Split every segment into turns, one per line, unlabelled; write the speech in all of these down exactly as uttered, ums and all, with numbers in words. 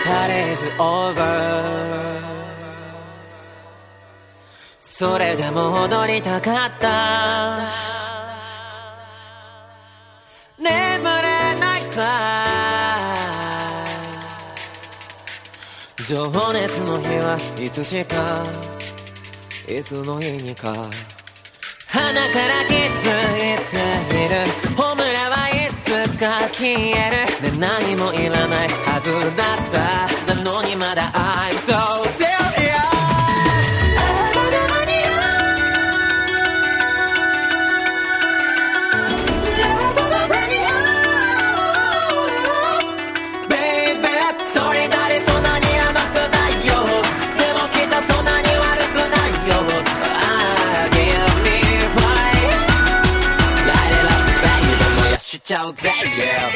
Party's over それでも踊りたかった眠れないくらい情熱の日はいつしかいつの日にか鼻から気づいているホムラはいつか消えるで何もいらないはずだったなのにまだ I'm so serious Ciao, yeah.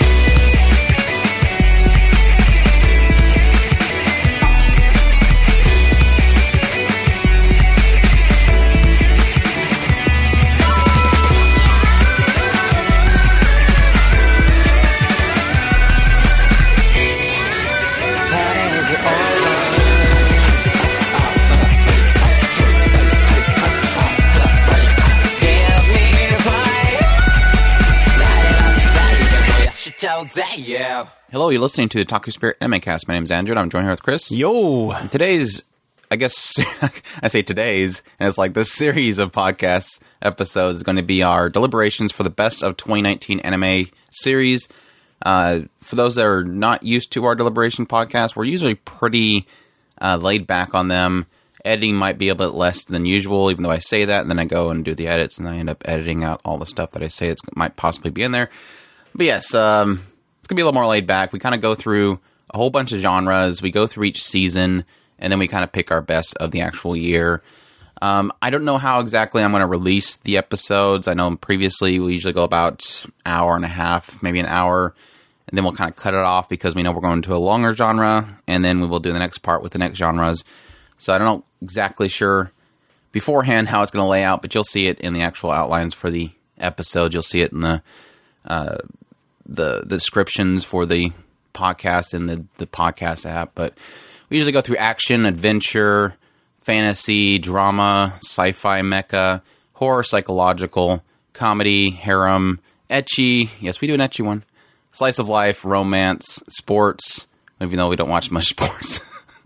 Hello, you're listening to the Taku Spirit Anime Cast. My name is Andrew, and I'm joined here with Chris.
Yo!
Today's, I guess, I say today's, and it's like this series of podcast episodes is going to be our deliberations for the best of twenty nineteen anime series. Uh, for those that are not used to our deliberation podcast, we're usually pretty uh, laid back on them. Editing might be a bit less than usual, even though I say that, and then I go and do the edits, and I end up editing out all the stuff that I say it might possibly be in there. But yes, um, it's going to be a little more laid back. We kind of go through a whole bunch of genres. We go through each season, and then we kind of pick our best of the actual year. Um, I don't know how exactly I'm going to release the episodes. I know previously we usually go about an hour and a half, maybe an hour, and then we'll kind of cut it off because we know we're going to a longer genre, and then we will do the next part with the next genres. So I don't know exactly sure beforehand how it's going to lay out, but you'll see it in the actual outlines for the episode. You'll see it in the uh, the, the descriptions for the podcast in the, the podcast app. But we usually go through action, adventure, fantasy, drama, sci-fi, mecha, horror, psychological, comedy, harem, ecchi. Yes, we do an ecchi one. Slice of life, romance, sports, even though we don't watch much sports.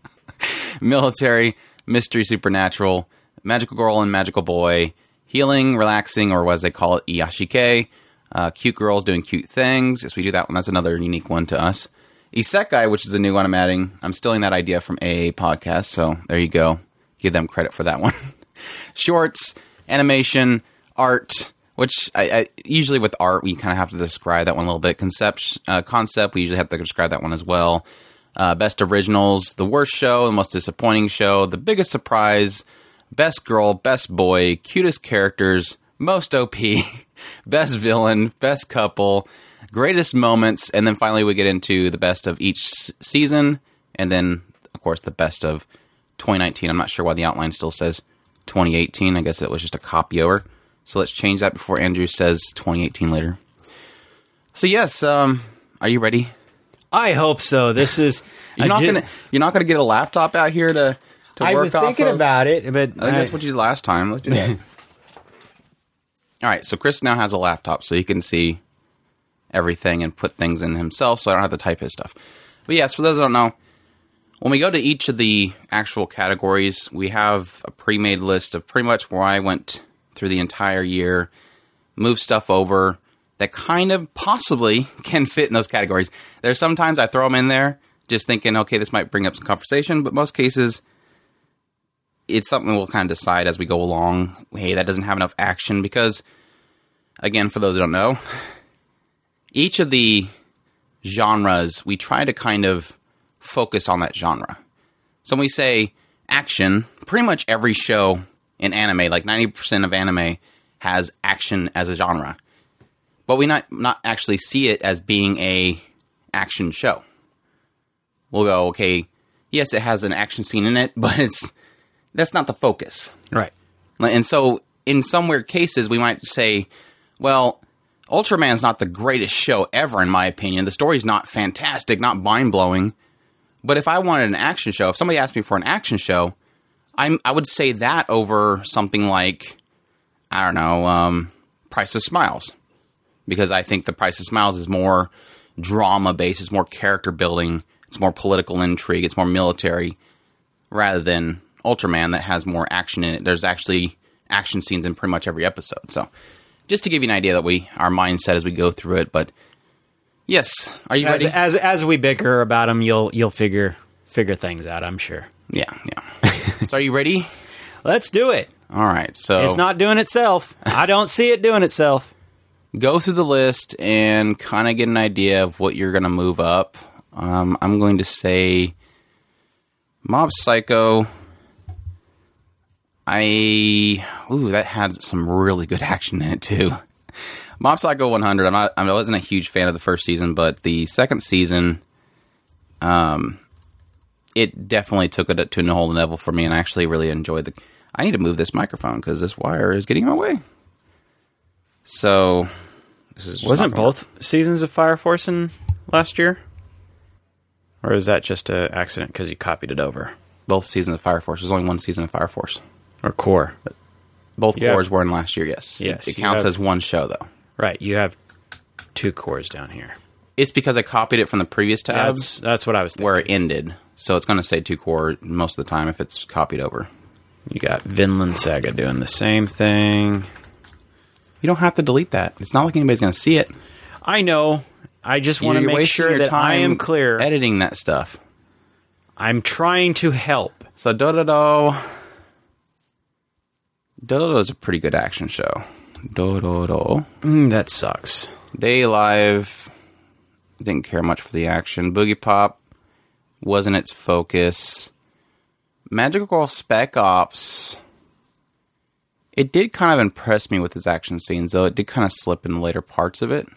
Military, mystery, supernatural, magical girl and magical boy, healing, relaxing, or as they call it, iyashike, uh, cute girls doing cute things. Yes, we do that one. That's another unique one to us. Isekai, which is a new one I'm adding. I'm stealing that idea from A A Podcast, so there you go. Give them credit for that one. Shorts, animation, art, which I, I usually with art, we kind of have to describe that one a little bit. Concept, uh, concept, we usually have to describe that one as well. Uh, best originals, the worst show, the most disappointing show, the biggest surprise, best girl, best boy, cutest characters, most O P, best villain, best couple, greatest moments, and then finally we get into the best of each season, and then, of course, the best of twenty nineteen. I'm not sure why the outline still says twenty eighteen. I guess it was just a copy over. So let's change that before Andrew says twenty eighteen later. So yes, um, are you ready?
I hope so. This is
you're not
did,
gonna you're not gonna get a laptop out here to to
I
work
was
off
thinking
of?
about it, but
I think
I,
that's what you did last time. Let's do that. All right, so Chris now has a laptop, so he can see everything and put things in himself, so I don't have to type his stuff. But yes, for those who don't know, when we go to each of the actual categories, we have a pre-made list of pretty much where I went through the entire year, moved stuff over that kind of possibly can fit in those categories. There's sometimes I throw them in there just thinking, okay, this might bring up some conversation, but most cases, it's something we'll kind of decide as we go along. Hey, that doesn't have enough action because, again, for those who don't know, each of the genres, we try to kind of focus on that genre. So when we say action, pretty much every show in anime, like ninety percent of anime, has action as a genre. But we not not actually see it as being a action show. We'll go, okay, yes, it has an action scene in it, but it's that's not the focus.
right.
And so in some weird cases, we might say, well, Ultraman's not the greatest show ever, in my opinion. The story's not fantastic, not mind-blowing, But if I wanted an action show, if somebody asked me for an action show, I'm, I would say that over something like, I don't know, um, Price of Smiles. Because I think The Price of Smiles is more drama-based, it's more character-building, it's more political intrigue, it's more military, rather than Ultraman that has more action in it. There's actually action scenes in pretty much every episode. So, just to give you an idea that we our mindset as we go through it, but yes, are you
as,
ready?
As as we bicker about them, you'll you'll figure figure things out, I'm sure.
Yeah, yeah. So, are you ready?
Let's do it.
All right. So
it's not doing itself. I don't see it doing itself.
Go through the list and kind of get an idea of what you're going to move up. Um, I'm going to say Mob Psycho. I ooh, that had some really good action in it too. Mob Psycho one hundred. I'm not. I wasn't a huge fan of the first season, but the second season, um, it definitely took it to a whole level for me, and I actually really enjoyed the. I need to move this microphone because this wire is getting in my way. So, this is just
wasn't both seasons of Fire Force in last year, or is that just an accident because you copied it over?
Both seasons of Fire Force. There's only one season of Fire Force.
Or Core.
Both
yeah.
cores were in last year, yes.
Yes.
It, it counts
have,
as one show, though.
Right. You have two cores down here.
It's because I copied it from the previous tab.
That's, that's what I was thinking.
Where it ended. So it's going to say two core most of the time if it's copied over.
You got Vinland Saga doing the same thing.
You don't have to delete that. It's not like anybody's going to see it.
I know. I just want to make sure that I am clear.
Editing that stuff.
I'm trying to help.
So Dororo. Dororo is a pretty good action show. Dororo.
Mm, that sucks.
Day Live. Didn't care much for the action. Boogie Pop wasn't its focus. Magical Girl Spec Ops. It did kind of impress me with his action scenes, though. It did kind of slip in the later parts of it.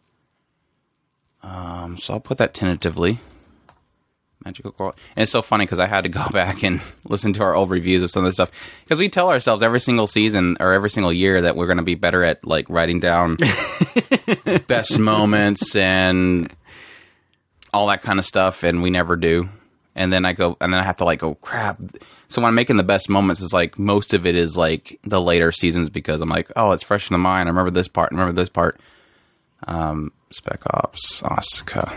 Um, so I'll put that tentatively. Magical Girl. And it's so funny because I had to go back and listen to our old reviews of some of this stuff. Because we tell ourselves every single season or every single year that we're going to be better at like writing down best moments and all that kind of stuff. And we never do. And then I go, and then I have to like go, crap. So when I'm making the best moments, it's like most of it is like the later seasons because I'm like, oh, it's fresh in the mind. I remember this part. I remember this part. Um, Spec Ops, Asuka.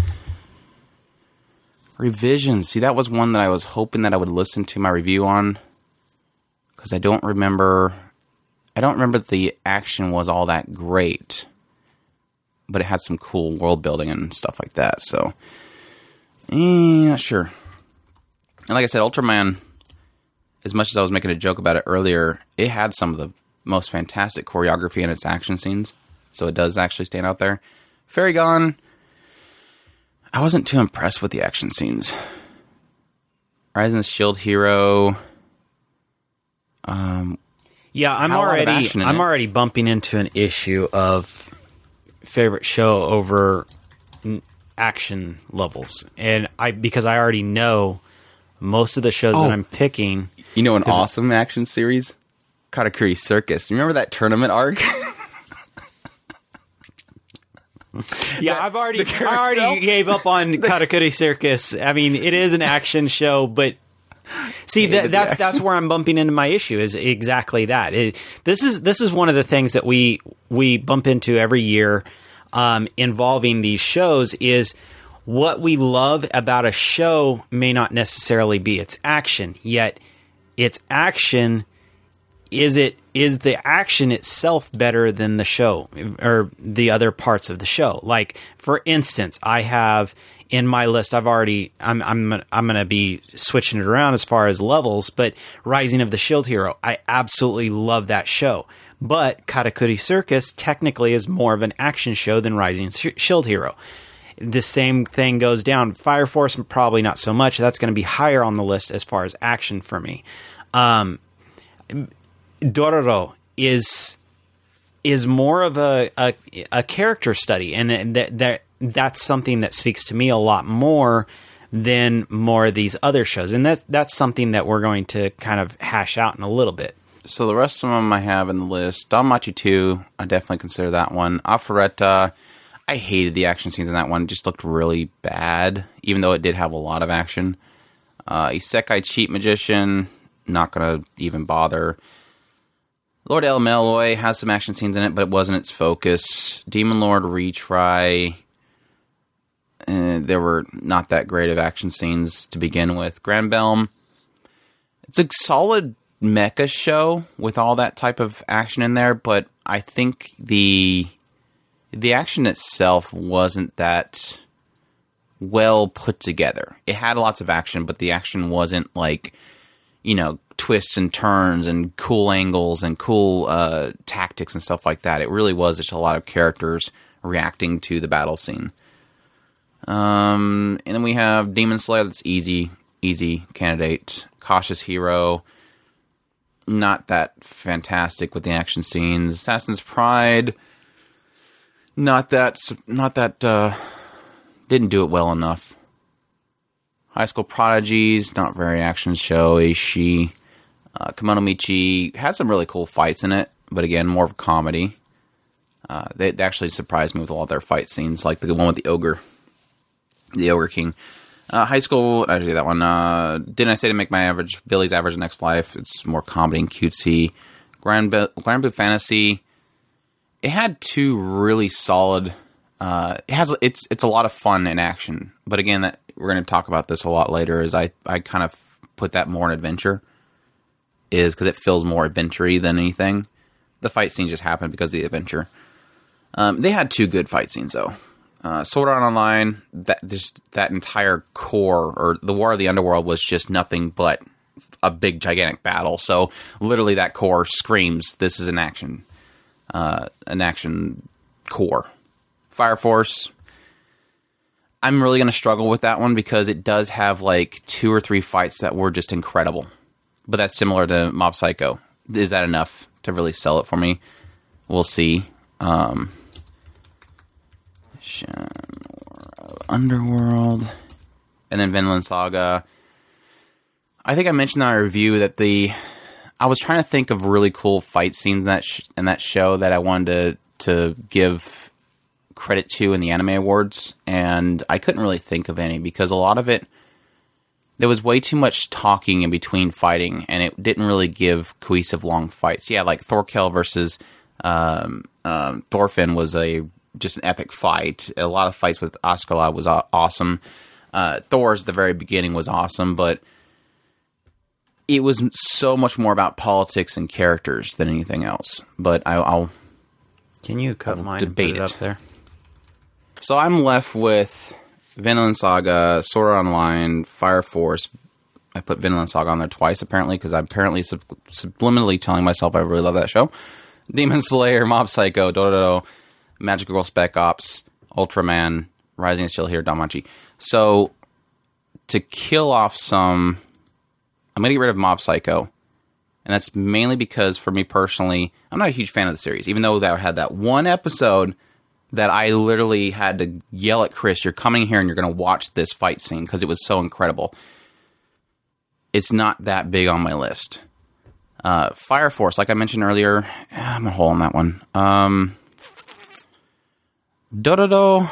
Revisions. See, that was one that I was hoping that I would listen to my review on. Because I don't remember... I don't remember that the action was all that great. But it had some cool world building and stuff like that, so... Eh, not sure. And like I said, Ultraman, as much as I was making a joke about it earlier, it had some of the most fantastic choreography in its action scenes. So it does actually stand out there. Fairy Gone... I wasn't too impressed with the action scenes. Rising the Shield Hero. Um,
yeah, I'm already I'm it. already bumping into an issue of favorite show over action levels, and I because I already know most of the shows oh, that I'm picking.
You know, an awesome action series, Katakuri Circus. Remember that tournament arc?
Yeah, the, I've already I already gave up on Katakuri Circus. I mean, it is an action show, but see that that's that's where I'm bumping into my issue is exactly that. It, this is this is one of the things that we we bump into every year um, involving these shows is what we love about a show may not necessarily be its action, yet its action is it is the action itself better than the show or the other parts of the show? Like, for instance, I have in my list, I've already, I'm, I'm, I'm going to be switching it around as far as levels, but Rising of the Shield Hero, I absolutely love that show. But Katakuri Circus technically is more of an action show than Rising Shield Hero. The same thing goes down. Fire Force, probably not so much. That's going to be higher on the list as far as action for me. Um, Dororo is is more of a, a a character study, and that that that's something that speaks to me a lot more than more of these other shows, and that's that's something that we're going to kind of hash out in a little bit.
So the rest of them I have in the list. Danmachi two, I definitely consider that one. Alpharetta, I hated the action scenes in that one. It just looked really bad, even though it did have a lot of action. Uh, Isekai Cheat Magician, not going to even bother. Lord El Meloy has some action scenes in it, but it wasn't its focus. Demon Lord Retry, uh, there were not that great of action scenes to begin with. Granbelm, it's a solid mecha show with all that type of action in there, but I think the the action itself wasn't that well put together. It had lots of action, but the action wasn't like, you know, twists and turns and cool angles and cool uh, tactics and stuff like that. It really was just a lot of characters reacting to the battle scene. Um, and then we have Demon Slayer. That's easy, easy candidate. Cautious Hero, not that fantastic with the action scenes. Assassin's Pride, not that, not that, uh, didn't do it well enough. High School Prodigies, not very action showy. Uh, Kemono Michi had some really cool fights in it, but again, more of a comedy. Uh, they, they actually surprised me with all their fight scenes, like the one with the ogre, the Ogre King. Uh, High School, I did that one. Uh, Didn't I Say to Make My Average, Billy's Average Next Life? It's more comedy and cutesy. Grand, Be- Grand Blue Fantasy, it had two really solid. Uh, it has it's it's a lot of fun and action, but again, that we're going to talk about this a lot later. Is I I kind of put that more in adventure. Is because it feels more adventure-y than anything. The fight scenes just happen because of the adventure. Um, they had two good fight scenes, though. Uh, Sword Art Online, that just that entire core, or the War of the Underworld, was just nothing but a big, gigantic battle. So, literally, that core screams, this is an action. Uh, an action core. Fire Force, I'm really going to struggle with that one because it does have, like, two or three fights that were just incredible. But that's similar to Mob Psycho. Is that enough to really sell it for me? We'll see. Um, Underworld. And then Vinland Saga. I think I mentioned in our review that the... I was trying to think of really cool fight scenes in that, sh- in that show that I wanted to, to give credit to in the Anime Awards. And I couldn't really think of any because a lot of it... There was way too much talking in between fighting, and it didn't really give cohesive long fights. Yeah, like Thorkel versus um, um, Thorfinn was a just an epic fight. A lot of fights with Askeladd was aw- awesome. Uh, Thor's at the very beginning was awesome, but it was so much more about politics and characters than anything else. But I, I'll
can you cut mine
debate
and put it
it
up there?
So I'm left with Vinland Saga, Sword Art Online, Fire Force. I put Vinland Saga on there twice, apparently, because I'm apparently sub- subliminally telling myself I really love that show. Demon Slayer, Mob Psycho, Dororo, Magic Girl Spec Ops, Ultraman, Rising is still here, Danmachi. So, to kill off some... I'm going to get rid of Mob Psycho. And that's mainly because, for me personally, I'm not a huge fan of the series. Even though that had that one episode... that I literally had to yell at Chris, you're coming here and you're going to watch this fight scene because it was so incredible. It's not that big on my list. Uh, Fire Force, like I mentioned earlier, I'm going to hold on that one. Um, Dororo.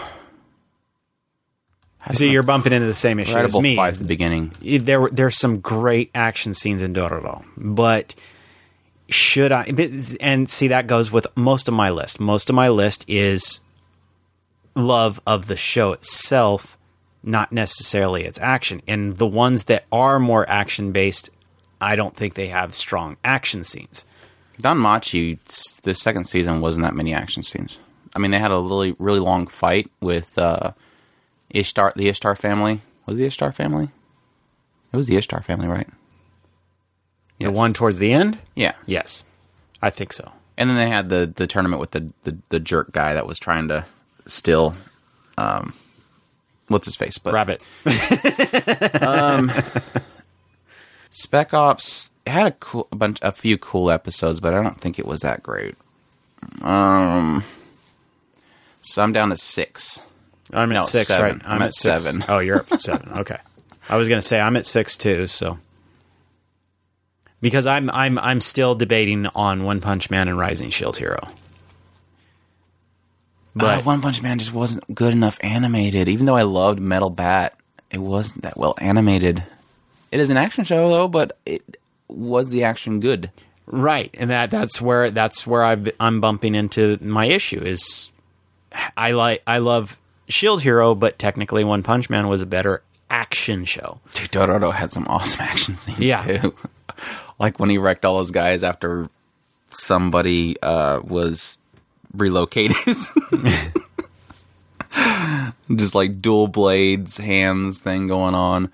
See, you're bumping into the same issue as me.
Fights at the beginning.
There were there's some great action scenes in Dororo, but should I? And see, that goes with most of my list. Most of my list is love of the show itself, not necessarily its action. And the ones that are more action based, I don't think they have strong action scenes.
Danmachi, the second season wasn't that many action scenes. I mean, they had a really really long fight with uh, Ishtar, the Ishtar family. Was it the Ishtar family? It was the Ishtar family, right?
Yes. The one towards the end?
Yeah.
Yes. I think so.
And then they had the, the tournament with the, the, the jerk guy that was trying to steal, um, what's his face? But,
Rabbit.
um, Spec Ops had a cool, a bunch, a few cool episodes, but I don't think it was that great. Um, so I'm down to six.
I'm at
no,
six,
seven.
right?
I'm, I'm at, at seven.
Oh, you're at seven. Okay. I was going to say I'm at six too, so. Because I'm I'm I'm still debating on One Punch Man and Rising Shield Hero.
But uh, One Punch Man just wasn't good enough animated. Even though I loved Metal Bat, it wasn't that well animated. It is an action show though, but it was the action good?
Right, and that that's where that's where I've, I'm bumping into my issue is I like I love Shield Hero, but technically One Punch Man was a better action show.
Dude, Dororo had some awesome action scenes
yeah.
too. Like when he wrecked all those guys after somebody uh, was relocated. Just like dual blades, hands thing going on.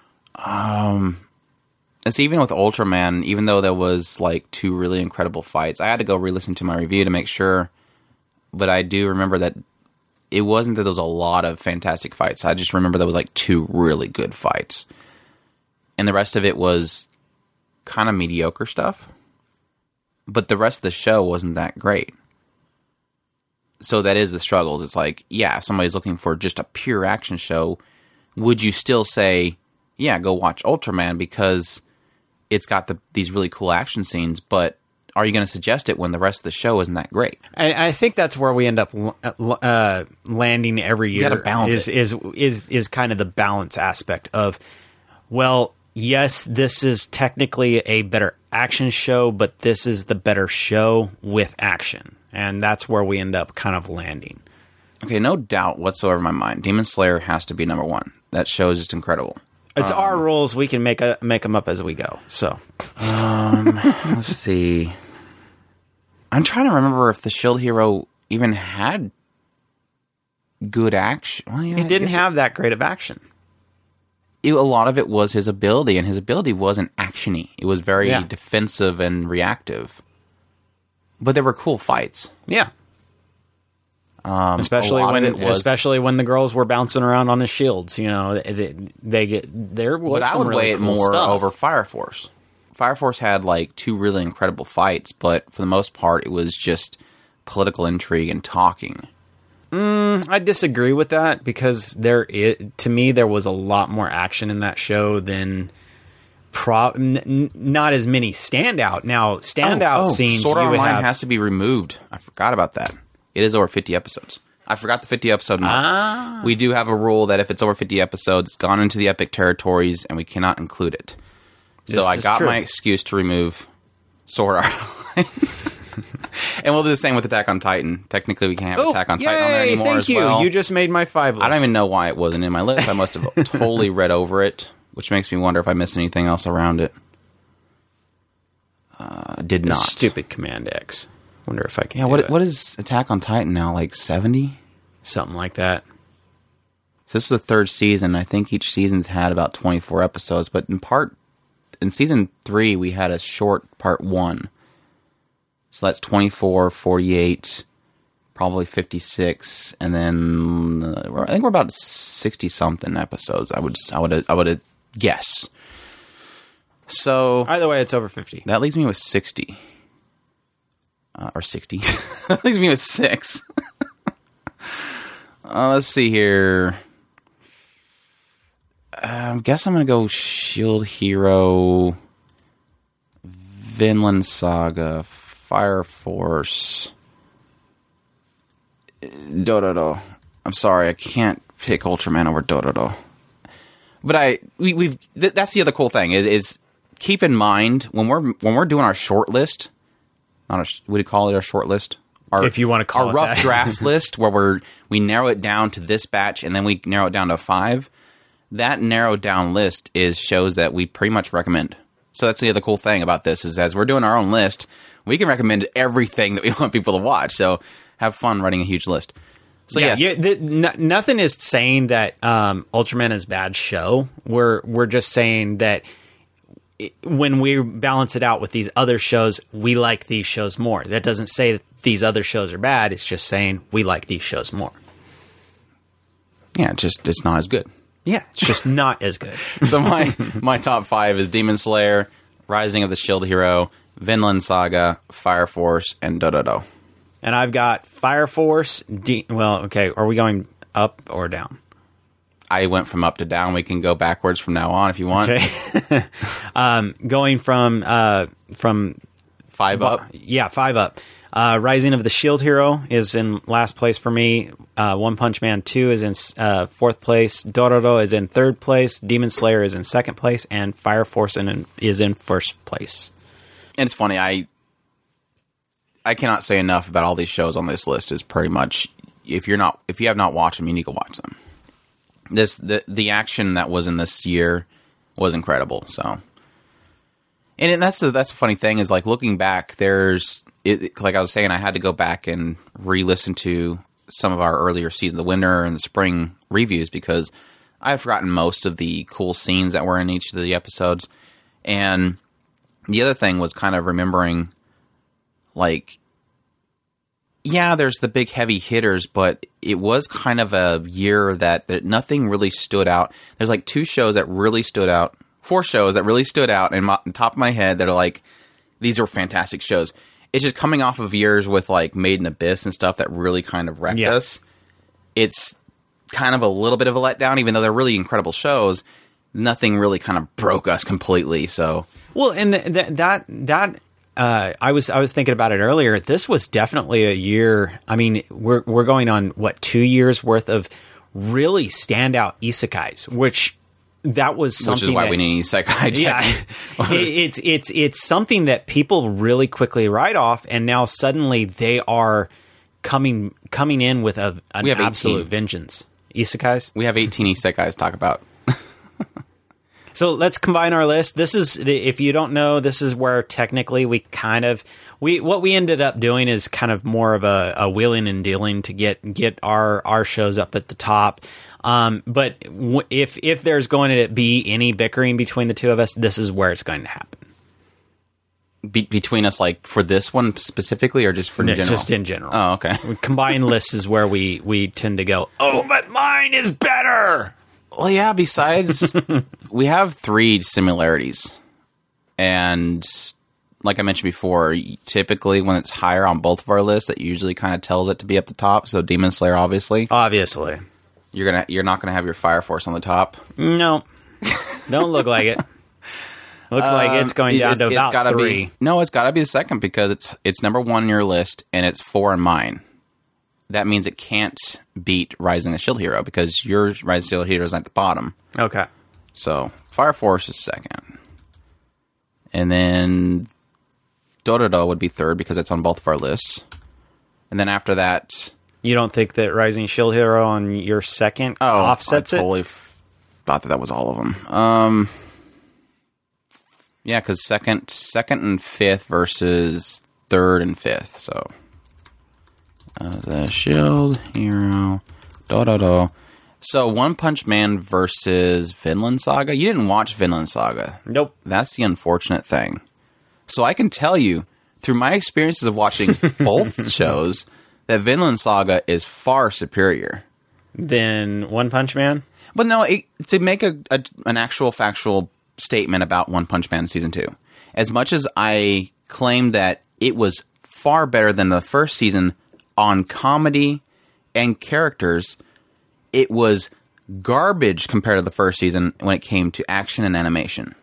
Um, it's even with Ultraman, even though there was like two really incredible fights, I had to go re-listen to my review to make sure. But I do remember that it wasn't that there was a lot of fantastic fights. I just remember there was like two really good fights. And the rest of it was kind of mediocre stuff. But the rest of the show wasn't that great. So that is the struggles. It's like, yeah, if somebody's looking for just a pure action show, would you still say, yeah, go watch Ultraman because it's got the, these really cool action scenes, but are you going to suggest it when the rest of the show isn't that great?
And I think that's where we end up uh, landing every year.
You gotta balance
is,
it.
is is is kind of the balance aspect of, well, yes, this is technically a better action show, but this is the better show with action. And that's where we end up kind of landing.
Okay, no doubt whatsoever in my mind. Demon Slayer has to be number one. That show is just incredible.
It's
um,
our rules. We can make a, make them up as we go. So,
um, let's see. I'm trying to remember if the Shield Hero even had good action. Well, yeah,
he didn't have it, that great of action.
It, a lot of it was his ability, and his ability wasn't actiony. It was very
yeah.
defensive and reactive. But there were cool fights.
Yeah.
Um,
especially when,
was,
especially when the girls were bouncing around on the shields, you know, they, they get there was.
But I would
some really
weigh
cool
it more
stuff.
over Fire Force. Fire Force had like two really incredible fights, but for the most part, it was just political intrigue and talking.
Mm, I disagree with that because there, it, to me, there was a lot more action in that show than. Pro, n- not as many standout. Now, standout
oh, oh,
scenes.
Sword Art
you would
Online
have,
has to be removed. I forgot about that. It is over fifty episodes. I forgot the fifty episode mark.
Ah.
We do have a rule that if it's over fifty episodes, it's gone into the epic territories, and we cannot include it. So
This
I
is
got
true.
my excuse to remove Sword Art Online. And we'll do the same with Attack on Titan. Technically, we can't have
Oh,
Attack on
yay,
Titan on there anymore
thank
as
you.
well.
You just made my five list.
I don't even know why it wasn't in my list. I must have totally read over it, which makes me wonder if I missed anything else around it. Uh, did not.
Stupid Command X. Wonder if I can.
Yeah,
do
what
that.
what is Attack on Titan now? Like seventy?
Something like that.
So this is the third season. I think each season's had about twenty-four episodes, but in part in season three we had a short part one. So that's twenty-four, forty-eight, probably fifty-six, and then uh, I think we're about sixty something episodes. I would I would I would guess. So
Either way, it's over fifty.
that leaves me with sixty. Uh, or sixty. That leaves me with six. uh, let's see here. I uh, guess I'm going to go Shield Hero, Vinland Saga, Fire Force, Dororo. I'm sorry, I can't pick Ultraman over Dororo. But I, we, we've. Th- that's the other cool thing is, is keep in mind when we're when we're doing our short list. Not a, what do you call it? Our short list. Our,
If you want to call
our
it
rough
that.
draft list, where we're we narrow it down to this batch, and then we narrow it down to five. That narrowed down list is shows that we pretty much recommend. So that's the other cool thing about this is as we're doing our own list, we can recommend everything that we want people to watch. So have fun writing a huge list. So
yeah,
yes,
yeah the, n- nothing is saying that um, Ultraman is a bad show. We're we're just saying that it, when we balance it out with these other shows, we like these shows more. That doesn't say that these other shows are bad. It's just saying we like these shows more.
yeah, just it's not as good.
Yeah, it's just not as good.
So my my top five is Demon Slayer, Rising of the Shield Hero, Vinland Saga, Fire Force, and Dororo.
And I've got Fire Force. D- well, okay, are we going up or down?
I went from up to down. We can go backwards from now on if you want.
Okay. um, going from uh, from
Five Five up?
Yeah, five up. Uh, Rising of the Shield Hero is in last place for me. Uh, One Punch Man two is in uh, fourth place. Dororo is in third place. Demon Slayer is in second place. And Fire Force in, is in first place.
And it's funny, I I cannot say enough about all these shows on this list. Is pretty much, if you're not, if you have not watched them, you need to watch them. This the the action that was in this year was incredible. So, and that's the that's the funny thing is, like, looking back, there's it, like I was saying, I had to go back and re-listen to some of our earlier seasons, the winter and the spring reviews, because I had forgotten most of the cool scenes that were in each of the episodes. And the other thing was kind of remembering, like, yeah, there's the big heavy hitters, but it was kind of a year that, that nothing really stood out. There's like two shows that really stood out, four shows that really stood out in my, on top of my head that are like, these are fantastic shows. It's just coming off of years with like Made in Abyss and stuff that really kind of wrecked yeah. us. It's kind of a little bit of a letdown, even though they're really incredible shows. Nothing really kind of broke us completely. So,
well, and th- th- that that uh, I was I was thinking about it earlier. This was definitely a year. I mean, we're we're going on what two years worth of really standout isekais, which that was something.
Which is why
that,
we need isekai.
Yeah, it's it's it's something that people really quickly write off, and now suddenly they are coming coming in with a an
we have
absolute
eighteen
vengeance. Isekais.
We have eighteen isekais to talk about.
So let's combine our list. This is, if you don't know, this is where technically we kind of, we what we ended up doing is kind of more of a, a wheeling and dealing to get get our, our shows up at the top. Um, but w- if if there's going to be any bickering between the two of us, this is where it's going to happen.
Be- between us, like for this one specifically, or just for in
no,
general?
Just in general.
Oh, okay.
Combined lists is where we, we tend to go, oh, but mine is better!
Well, yeah, besides, we have three similarities. And like I mentioned before, typically when it's higher on both of our lists, that usually kind of tells it to be up the top. So Demon Slayer, obviously.
Obviously.
You're gonna you're not going to have your Fire Force on the top.
No. Don't look like it. Looks um, like it's going down it's, to
it's
about
gotta
three.
Be, no, it's got to be the second because it's it's number one on your list and it's four in mine. That means it can't beat Rising of the Shield Hero because your Rising of the Shield Hero is at the bottom.
Okay.
So, Fire Force is second. And then Dororo would be third because it's on both of our lists. And then after that...
You don't think that Rising Shield Hero on your second
oh,
offsets
I totally it? F- thought that that was all of them. Um, yeah, because second, second and fifth versus third and fifth, so... Uh, the Shield Hero, Dororo. So, One Punch Man versus Vinland Saga. You didn't watch Vinland Saga.
Nope.
That's the unfortunate thing. So, I can tell you, through my experiences of watching both shows, that Vinland Saga is far superior.
Than One Punch Man?
But no, it, to make a, a an actual factual statement about One Punch Man Season two, as much as I claim that it was far better than the first season on comedy and characters, it was garbage compared to the first season when it came to action and animation.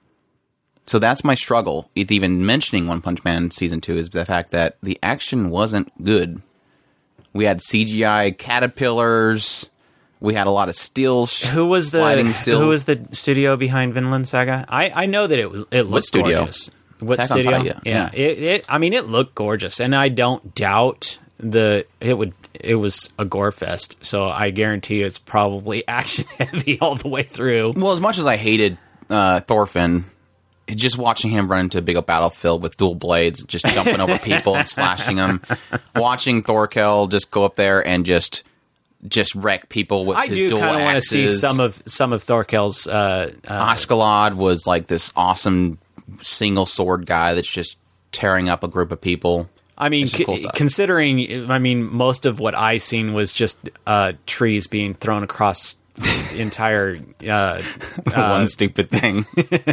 So that's my struggle with even mentioning One Punch Man Season two, is the fact that the action wasn't good. We had C G I caterpillars. We had a lot of steel sh-
who was the
sliding stills.
Who was the studio behind Vinland Saga? I, I know that it it looked
studio?
gorgeous. What
Attack
studio?
on Titan, yeah.
yeah. It, it I mean, it looked gorgeous, and I don't doubt the it would it was a gore fest. So I guarantee you it's probably action heavy all the way through.
Well, as much as I hated uh, Thorfinn, just watching him run into a big old battlefield with dual blades, just jumping over people and slashing them, watching Thorkel just go up there and just just wreck people with
I
his
do
dual
kind of want to see
axes.
some of some of Thorkel's. Uh, uh,
Askeladd was like this awesome single sword guy that's just tearing up a group of people.
I mean, c- cool considering, I mean, most of what I seen was just uh, trees being thrown across the entire uh,
one
uh,
stupid thing.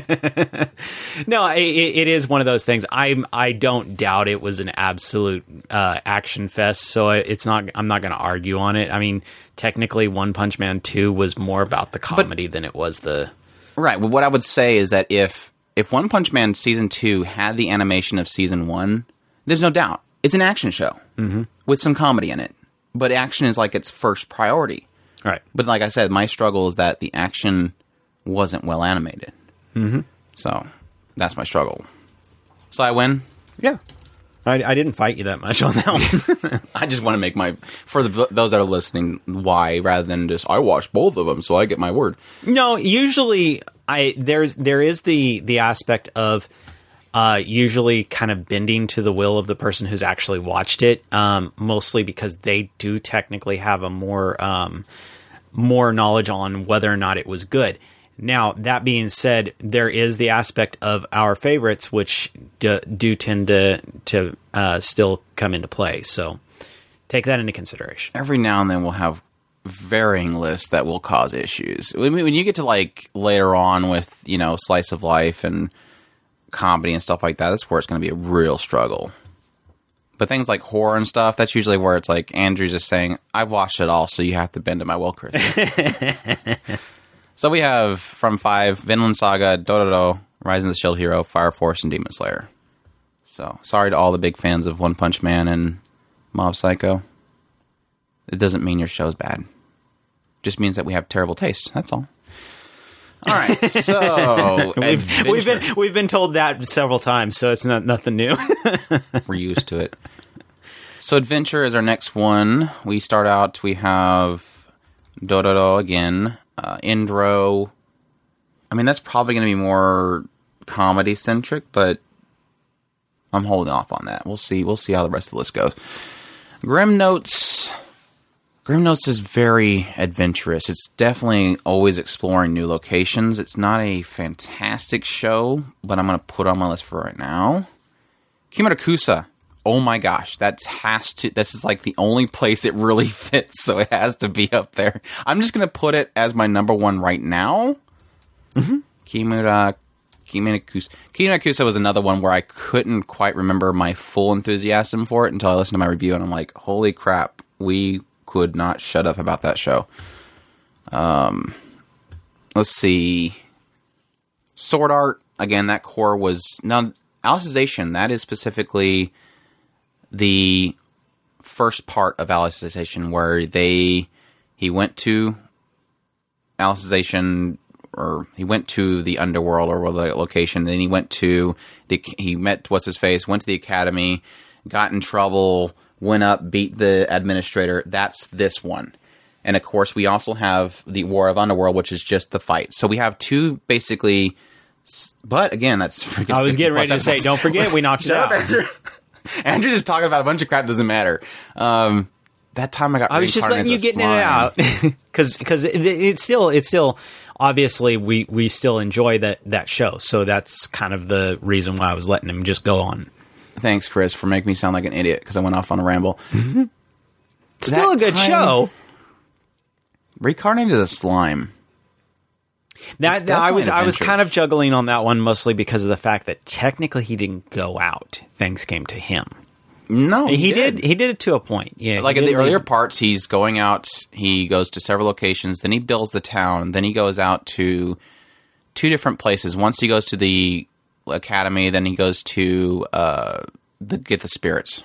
No, it, it is one of those things. I I don't doubt it was an absolute uh, action fest. So it's not. I'm not going to argue on it. I mean, technically, One Punch Man two was more about the comedy but, than it was the
right. Well, what I would say is that if if One Punch Man Season two had the animation of Season one, there's no doubt. It's an action show
mm-hmm.
with some comedy in it. But action is like its first priority.
Right.
But like I said, my struggle is that the action wasn't well animated.
Mm-hmm.
So that's my struggle. So I win?
Yeah. I, I didn't fight you that much on that one.
I just want to make my, for the, those that are listening, why, rather than just, I watched both of them, so I get my word.
No, usually I there's there is the, the aspect of uh, usually kind of bending to the will of the person who's actually watched it, um, mostly because they do technically have a more um, more knowledge on whether or not it was good. Now, that being said, there is the aspect of our favorites, which do, do tend to to uh, still come into play. So take that into consideration.
Every now and then we'll have varying lists that will cause issues. When, when you get to like later on with, you know, slice of life and comedy and stuff like that, that's where it's going to be a real struggle. But things like horror and stuff, that's usually where it's like Andrew's just saying, I've watched it all, so you have to bend to my will, Chris. So we have from five, Vinland Saga, Dororo, Rising of the Shield Hero, Fire Force, and Demon Slayer. So sorry to all the big fans of One Punch Man and Mob Psycho. It doesn't mean your show's bad. Just means that we have terrible taste. That's all. All right, so
we've, we've been we've been told that several times, so it's not nothing new.
We're used to it. So Adventure is our next one. We start out. We have Dororo again. Uh, Indro, I mean, that's probably going to be more comedy-centric, but I'm holding off on that. We'll see. We'll see how the rest of the list goes. Grim Notes. Grim Notes is very adventurous. It's definitely always exploring new locations. It's not a fantastic show, but I'm going to put it on my list for right now. Kimurakusa. Oh my gosh, that has to, this is like the only place it really fits, so it has to be up there. I'm just going to put it as my number one right now.
Mm-hmm.
Kimura, Kimurakusa. Kimurakusa was another one where I couldn't quite remember my full enthusiasm for it until I listened to my review, and I'm like, holy crap, we could not shut up about that show. Um, let's see. Sword Art, again, that core was, now, Alicization, that is specifically the first part of Alicization where they he went to Alicization, or he went to the underworld or the location, then he went to the he met what's his face, went to the academy, got in trouble, went up, beat the administrator. That's this one. And of course we also have the War of Underworld, which is just the fight. So we have two basically, but again, that's
I was getting ready to say, don't forget we knocked it out.
Andrew's just talking about a bunch of crap that doesn't matter. Um, that time I got
I was just letting you get it out. Because because it, it's still, it's still, obviously, we, we still enjoy that, that show. So that's kind of the reason why I was letting him just go on.
Thanks, Chris, for making me sound like an idiot because I went off on a ramble.
Still a good time, show.
Reincarnated as a slime.
That I was I was kind of juggling on that one mostly because of the fact that technically he didn't go out. Things came to him.
No, he,
he
did.
did. He did it to a point. Yeah,
like in the earlier parts, he's going out. He goes to several locations. Then he builds the town. Then he goes out to two different places. Once he goes to the academy. Then he goes to uh, the get the spirits.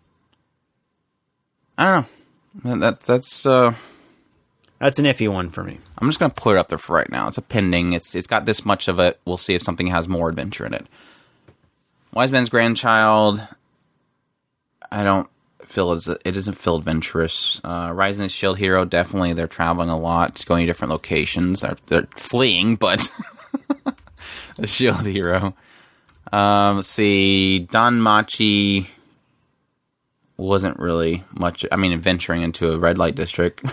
I don't know. That that's. Uh,
That's an iffy one for me.
I'm just going to put it up there for right now. It's a pending. It's It's got this much of it. We'll see if something has more adventure in it. Wise Man's Grandchild. I don't feel as it doesn't feel adventurous. Uh, Rising of the Shield Hero, definitely. They're traveling a lot, going to different locations. They're, they're fleeing, but a Shield Hero. Um, let's see. Danmachi wasn't really much. I mean, venturing into a red light district.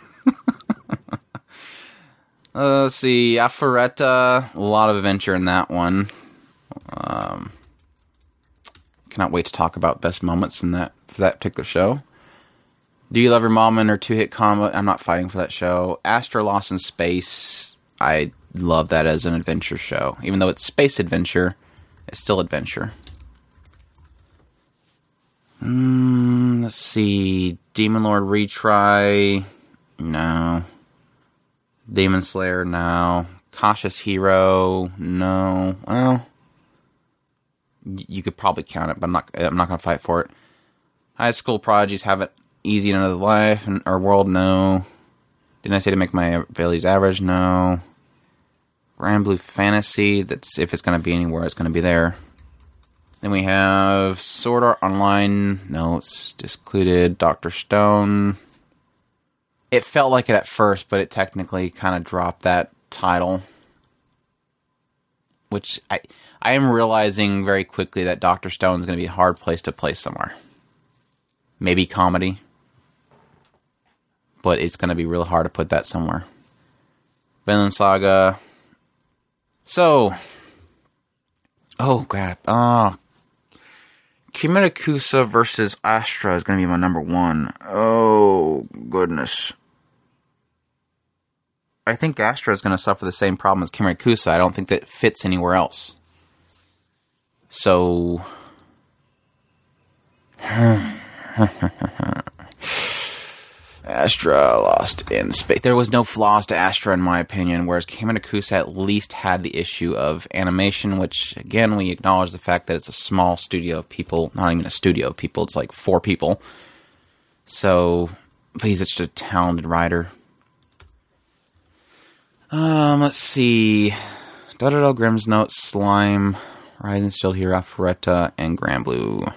Uh, let's see, Aphoreta, a lot of adventure in that one. Um, cannot wait to talk about best moments in that for that particular show. Do You Love Your Mom and Her Two-Hit Combo? I'm not fighting for that show. Astra Lost in Space, I love that as an adventure show. Even though it's space adventure, it's still adventure. Mm, let's see, Demon Lord Retry, no. Demon Slayer, no. Cautious Hero, no. Well, you could probably count it, but I'm not. I'm not going to fight for it. High school prodigies have it easy in another life and our world. No. Didn't I say to make my abilities average? No. Grand Blue Fantasy. That's if it's going to be anywhere, it's going to be there. Then we have Sword Art Online. No, it's discluded. Doctor Stone. It felt like it at first, but it technically kind of dropped that title. Which I I am realizing very quickly that Doctor Stone is going to be a hard place to place somewhere. Maybe comedy. But it's going to be real hard to put that somewhere. Vinland Saga. So. Oh, crap. Oh. Kimirakusa versus Astra is going to be my number one. Oh, goodness. I think Astra is going to suffer the same problem as Kimirakusa. I don't think that fits anywhere else. So... Astra lost in space. There was no flaws to Astra, in my opinion, whereas Kimirakusa at least had the issue of animation, which, again, we acknowledge the fact that it's a small studio of people. Not even a studio of people. It's like four people. So, but he's such a talented writer. Um, let's see. Dororo, Grimm's Note, Slime, Rising Still Hero, Alpharetta, and Grand Blue.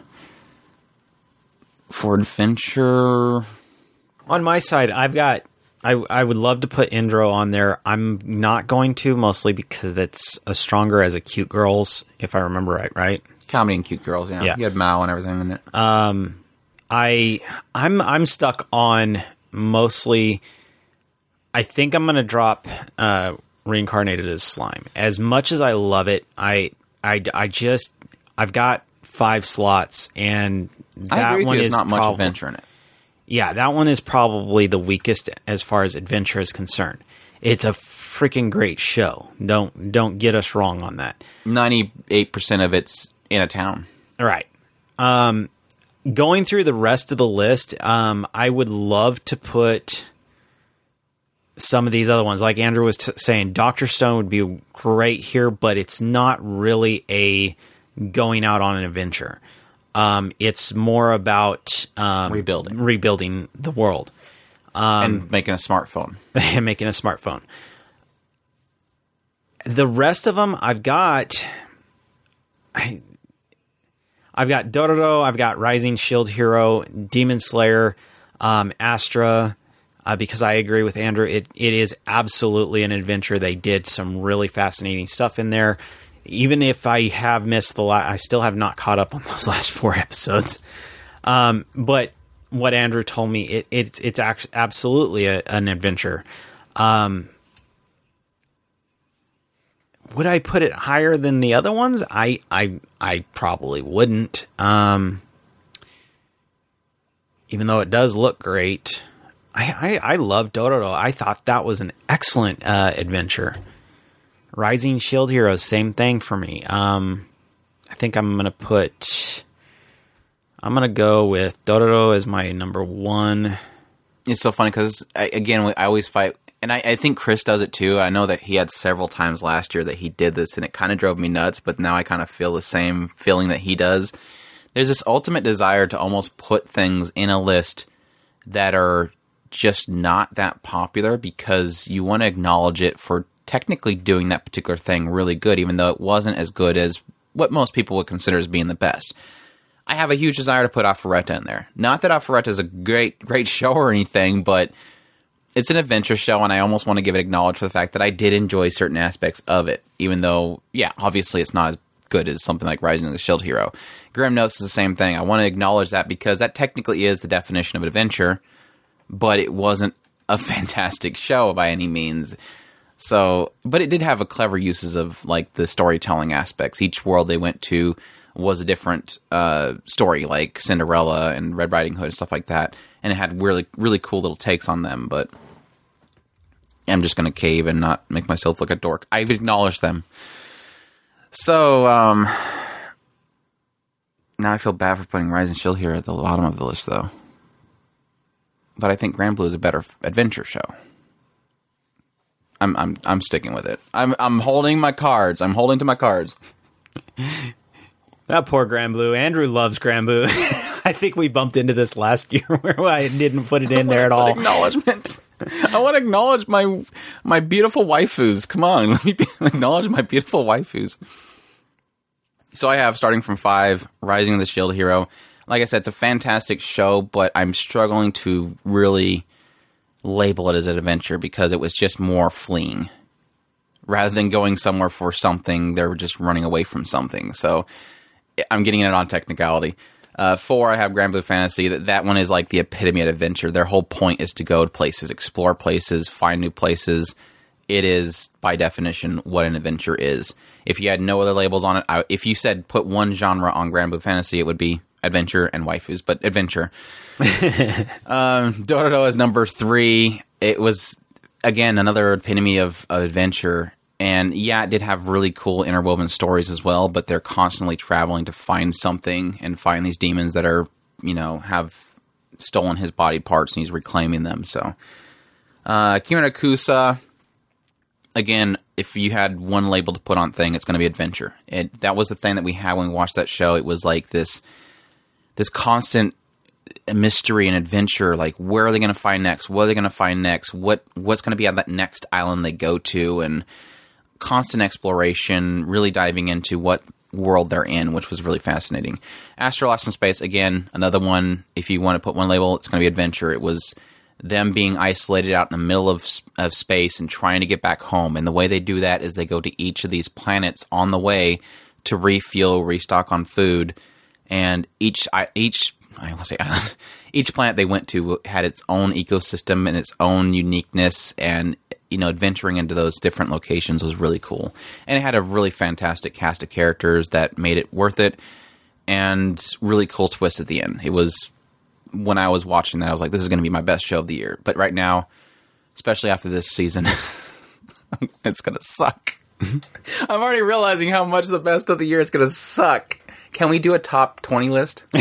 For adventure...
On my side, I've got... I, I would love to put Indro on there. I'm not going to, mostly because it's a stronger as a cute girls, if I remember right, right?
Comedy and cute girls, yeah. yeah. You had Mao and everything in it.
Um, I, I'm, I'm stuck on mostly... I think I'm going to drop uh, Reincarnated as Slime. As much as I love it, I, I, I just... I've got five slots, and that
I agree with
one
you,
is
not much
prob-
adventure in it.
Yeah, that one is probably the weakest as far as adventure is concerned. It's a freaking great show. Don't don't get us wrong on that.
ninety-eight percent of it's in a town.
Right. Um, going through the rest of the list, um, I would love to put some of these other ones. Like Andrew was t- saying, Doctor Stone would be great here, but it's not really a going out on an adventure. Um, it's more about um,
rebuilding,
rebuilding the world, um,
and making a smartphone,
and making a smartphone. The rest of them, I've got, I, I've got Dororo, I've got Rising Shield Hero, Demon Slayer, um, Astra. Uh, because I agree with Andrew, it it is absolutely an adventure. They did some really fascinating stuff in there. Even if I have missed the last, I still have not caught up on those last four episodes. Um, but what Andrew told me, it, it's it's act- absolutely a, an adventure. Um, would I put it higher than the other ones? I I I probably wouldn't. Um, even though it does look great, I I, I love Dororo. I thought that was an excellent uh, adventure. Rising Shield Heroes, same thing for me. Um, I think I'm going to put... I'm going to go with Dororo as my number one.
It's so funny because, again, I always fight... And I, I think Chris does it too. I know that he had several times last year that he did this, and it kind of drove me nuts, but now I kind of feel the same feeling that he does. There's this ultimate desire to almost put things in a list that are just not that popular because you want to acknowledge it for technically doing that particular thing really good, even though it wasn't as good as what most people would consider as being the best. I have a huge desire to put Alpharetta in there. Not that Alpharetta is a great, great show or anything, but it's an adventure show, and I almost want to give it acknowledged for the fact that I did enjoy certain aspects of it, even though, yeah, obviously it's not as good as something like Rising of the Shield Hero. Grim Notes is the same thing. I want to acknowledge that because that technically is the definition of an adventure, but it wasn't a fantastic show by any means. So, but it did have a clever uses of like the storytelling aspects. Each world they went to was a different uh, story, like Cinderella and Red Riding Hood and stuff like that. And it had really, really cool little takes on them. But I'm just going to cave and not make myself look a dork. I've acknowledged them. So, um, now I feel bad for putting Rising Shield here at the bottom of the list, though. But I think Grand Blue is a better adventure show. I'm I'm I'm sticking with it. I'm I'm holding my cards. I'm holding to my cards.
That poor Granblue. Andrew loves Granblue. I think we bumped into this last year where I didn't put it in there at all.
Acknowledgement. I want to acknowledge my my beautiful waifus. Come on, let me be, acknowledge my beautiful waifus. So I have, starting from five, Rising of the Shield Hero. Like I said, it's a fantastic show, but I'm struggling to really label it as an adventure because it was just more fleeing. Rather than going somewhere for something, they were just running away from something. So I'm getting it on technicality. Uh, four, I have Granblue Fantasy. That that one is like the epitome of adventure. Their whole point is to go to places, explore places, find new places. It is, by definition, what an adventure is. If you had no other labels on it, I, if you said put one genre on Granblue Fantasy, it would be adventure and waifus, but adventure. um, Dororo is number three. It was, again, another epitome of, of adventure. And yeah, it did have really cool interwoven stories as well, but they're constantly traveling to find something and find these demons that are, you know, have stolen his body parts and he's reclaiming them. So, uh, Kimi no Kusa, again, if you had one label to put on thing, it's going to be adventure. It, that was the thing that we had when we watched that show. It was like this, this constant mystery and adventure. Like, where are they going to find next? What are they going to find next? What, what's going to be on that next island they go to? And constant exploration, really diving into what world they're in, which was really fascinating. Astro Lost in Space, again, another one. If you want to put one label, it's going to be adventure. It was them being isolated out in the middle of of space and trying to get back home. And the way they do that is they go to each of these planets on the way to refuel, restock on food. And each each I want to say each planet they went to had its own ecosystem and its own uniqueness, and you know, adventuring into those different locations was really cool. And it had a really fantastic cast of characters that made it worth it, and really cool twist at the end. It was, when I was watching that, I was like, this is going to be my best show of the year. But right now, especially after this season, it's going to suck. I'm already realizing how much the best of the year is going to suck. Can we do a top twenty list? No,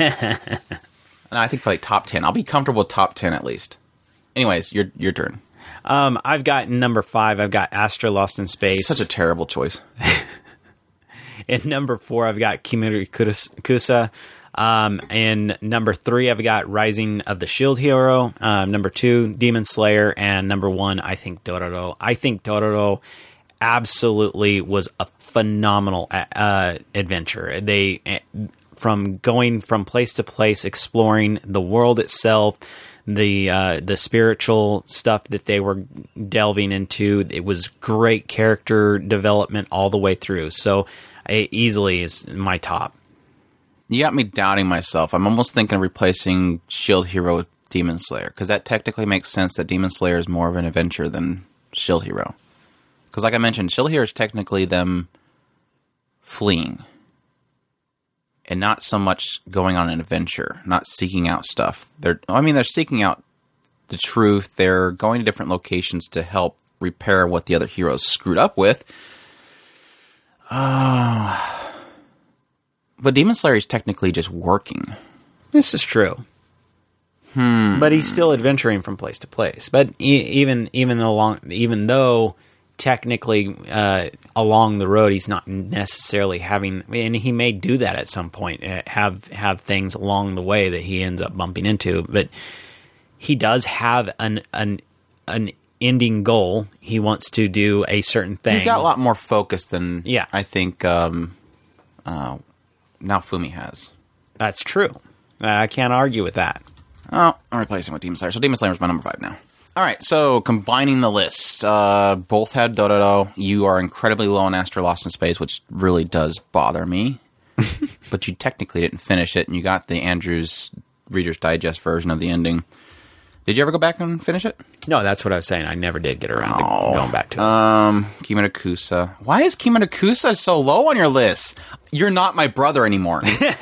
I think probably top ten. I'll be comfortable with top ten at least. Anyways, your your turn.
Um, I've got number five. I've got Astro Lost in Space.
Such a terrible choice.
And number four, I've got Kimi no Kusa. Um, and number three, I've got Rising of the Shield Hero. Um, number two, Demon Slayer. And number one, I think Dororo. I think Dororo absolutely was a phenomenal uh, adventure. They, from going from place to place, exploring the world itself, the uh, the spiritual stuff that they were delving into. It was great character development all the way through. So it easily is my top.
You got me doubting myself. I'm almost thinking of replacing Shield Hero with Demon Slayer, because that technically makes sense that Demon Slayer is more of an adventure than Shield Hero. Because like I mentioned, Shield Hero is technically them fleeing. And not so much going on an adventure, not seeking out stuff. They're, I mean, they're seeking out the truth. They're going to different locations to help repair what the other heroes screwed up with. Uh, but Demon Slayer is technically just working.
This is true.
Hmm.
But he's still adventuring from place to place. But e- even even along, even though technically uh, along the road he's not necessarily having, and he may do that at some point, have have things along the way that he ends up bumping into, but he does have an an an ending goal. He wants to do a certain thing.
He's got a lot more focus than
yeah.
I think um, uh, Naofumi has.
That's true. Uh, I can't argue with that.
Oh, I'm replacing with Demon Slayer. So Demon Slayer is my number five now. All right, so combining the lists, uh, both had Dororo. You are incredibly low on Astro Lost in Space, which really does bother me. But you technically didn't finish it, and you got the Andrews Reader's Digest version of the ending. Did you ever go back and finish it?
No, that's what I was saying. I never did get around oh, to going back to it.
Um, Kimi no Kusa. Why is Kimi no Kusa so low on your list? You're not my brother anymore.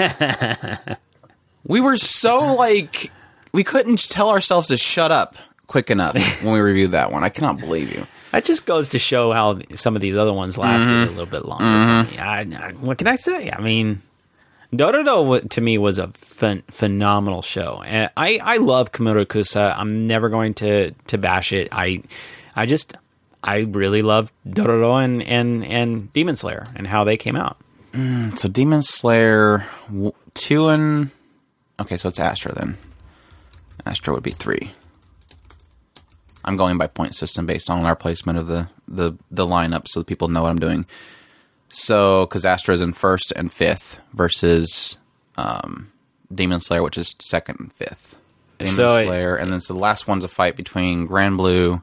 We were so, like, we couldn't tell ourselves to shut up quick enough when we reviewed that one. I cannot believe you.
That just goes to show how some of these other ones lasted mm-hmm. a little bit longer. Mm-hmm. I, I, what can I say? I mean, Dororo to me was a ph- phenomenal show. And I, I love Kimi no Kusa. I'm never going to, to bash it. I I just I really love Dororo and, and, and Demon Slayer and how they came out.
Mm, so Demon Slayer two and okay, so it's Astra then. Astra would be three. I'm going by point system based on our placement of the the, the lineup, so that people know what I'm doing. So, because Astra is in first and fifth versus um, Demon Slayer, which is second and fifth. Demon
so
Slayer,
it,
and then so the last one's a fight between Grand Blue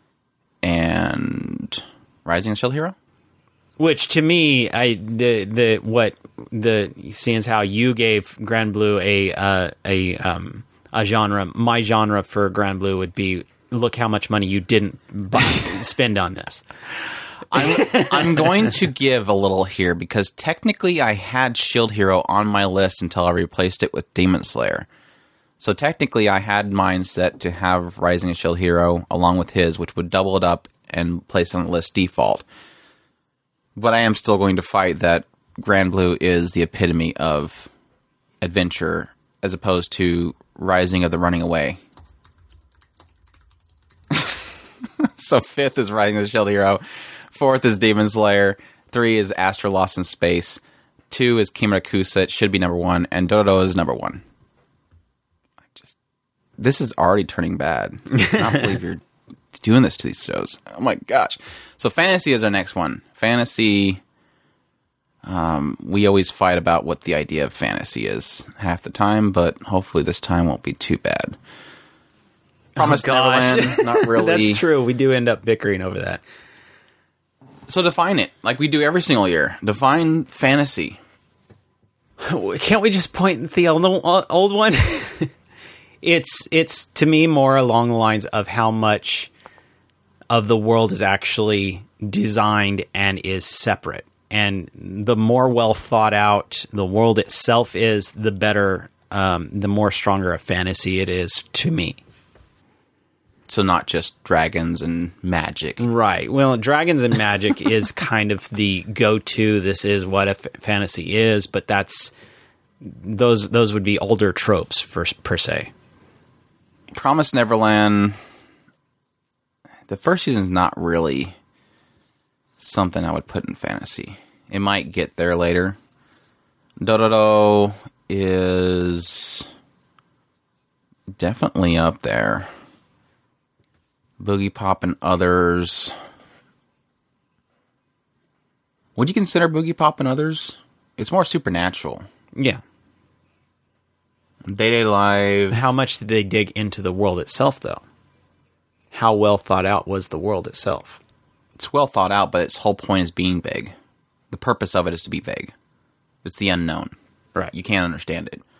and Rising of the Shield Hero.
Which to me, I the the what the seeing as how you gave Grand Blue a uh, a um, a genre, my genre for Grand Blue would be look how much money you didn't buy, spend on this.
I'm, I'm going to give a little here because technically I had Shield Hero on my list until I replaced it with Demon Slayer. So technically I had mine set to have Rising of Shield Hero along with his, which would double it up and place it on the list default. But I am still going to fight that Grand Blue is the epitome of adventure as opposed to Rising of the Running Away. So fifth is Rising of the Shield Hero. Fourth is Demon Slayer. Three is Astra Lost in Space. Two is Kimura Kusa. It should be number one. And Dororo is number one. I just, this is already turning bad. I can't believe you're doing this to these shows. Oh my gosh. So Fantasy is our next one. Fantasy, um, we always fight about what the idea of fantasy is half the time, but hopefully this time won't be too bad. Promised
oh,
Neverland, not really.
That's true. We do end up bickering over that.
So define it, like we do every single year. Define fantasy.
Can't we just point at the old, old one? it's it's to me more along the lines of how much of the world is actually designed and is separate. And the more well thought out the world itself is, the better, um, the more stronger a fantasy it is to me.
So not just dragons and magic.
Right. Well, dragons and magic is kind of the go-to. This is what a f- fantasy is, but that's those those would be older tropes for, per se.
Promised Neverland, the first season's not really something I would put in fantasy. It might get there later. Dororo is definitely up there. Boogie Pop and others. Would you consider Boogie Pop and others? It's more supernatural.
Yeah.
Day Day Live.
How much did they dig into the world itself, though? How well thought out was the world itself?
It's well thought out, but its whole point is being vague. The purpose of it is to be vague. It's the unknown.
Right.
You can't understand it.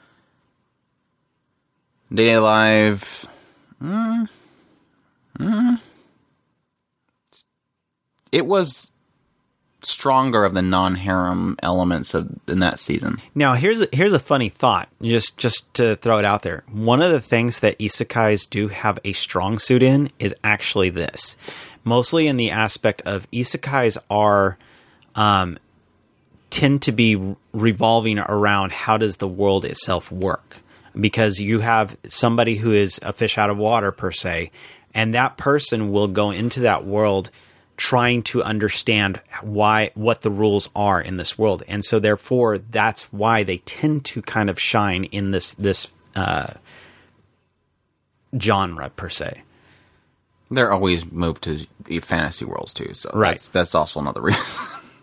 Day Day Live. Mm, mm, it was stronger of the non-harem elements of in that season.
Now, here's a, here's a funny thought, just just to throw it out there. One of the things that isekais do have a strong suit in is actually this. Mostly in the aspect of isekais are um, tend to be revolving around how does the world itself work. Because you have somebody who is a fish out of water, per se, and that person will go into that world trying to understand why what the rules are in this world. And so, therefore, that's why they tend to kind of shine in this this uh, genre, per se.
They're always moved to fantasy worlds, too, so
right.
that's, that's also another reason.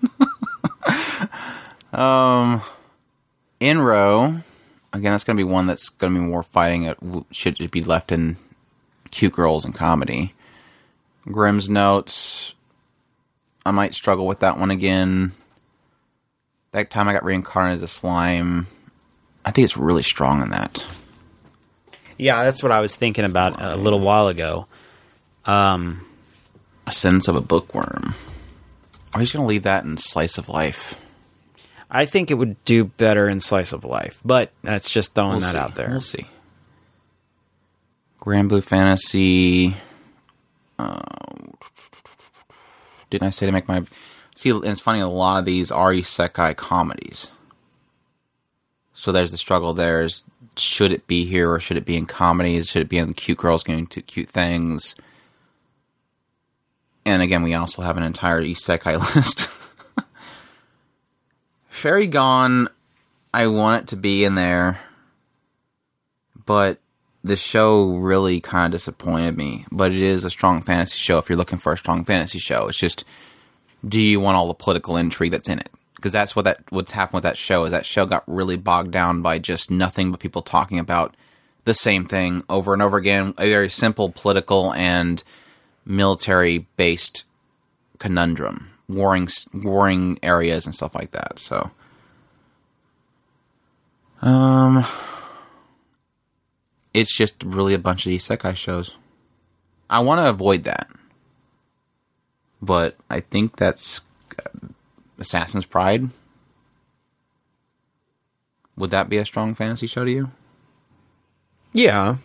um, Inro... Again, that's going to be one that's going to be more fighting. It should it be left in cute girls and comedy. Grimm's Notes, I might struggle with that one again. That time I got reincarnated as a slime. I think it's really strong in that.
Yeah, that's what I was thinking about a little while ago. Um,
a Sense of a Bookworm. Or he's going to leave that in Slice of Life.
I think it would do better in Slice of Life, but that's just throwing
we'll
that
see.
out there.
We'll see. Grand Blue Fantasy. Uh, didn't I say to make my... See, and it's funny, a lot of these are isekai comedies. So there's the struggle there is, should it be here or should it be in comedies? Should it be in cute girls going to cute things? And again, we also have an entire isekai list. Fairy Gone, I want it to be in there, but the show really kind of disappointed me. But it is a strong fantasy show if you're looking for a strong fantasy show. It's just, do you want all the political intrigue that's in it? Because that's what that what's happened with that show, is that show got really bogged down by just nothing but people talking about the same thing over and over again. A very simple political and military-based conundrum. Warring, warring areas and stuff like that, so... Um... It's just really a bunch of isekai shows. I want to avoid that. But I think that's... Uh, Assassin's Pride? Would that be a strong fantasy show to you?
Yeah.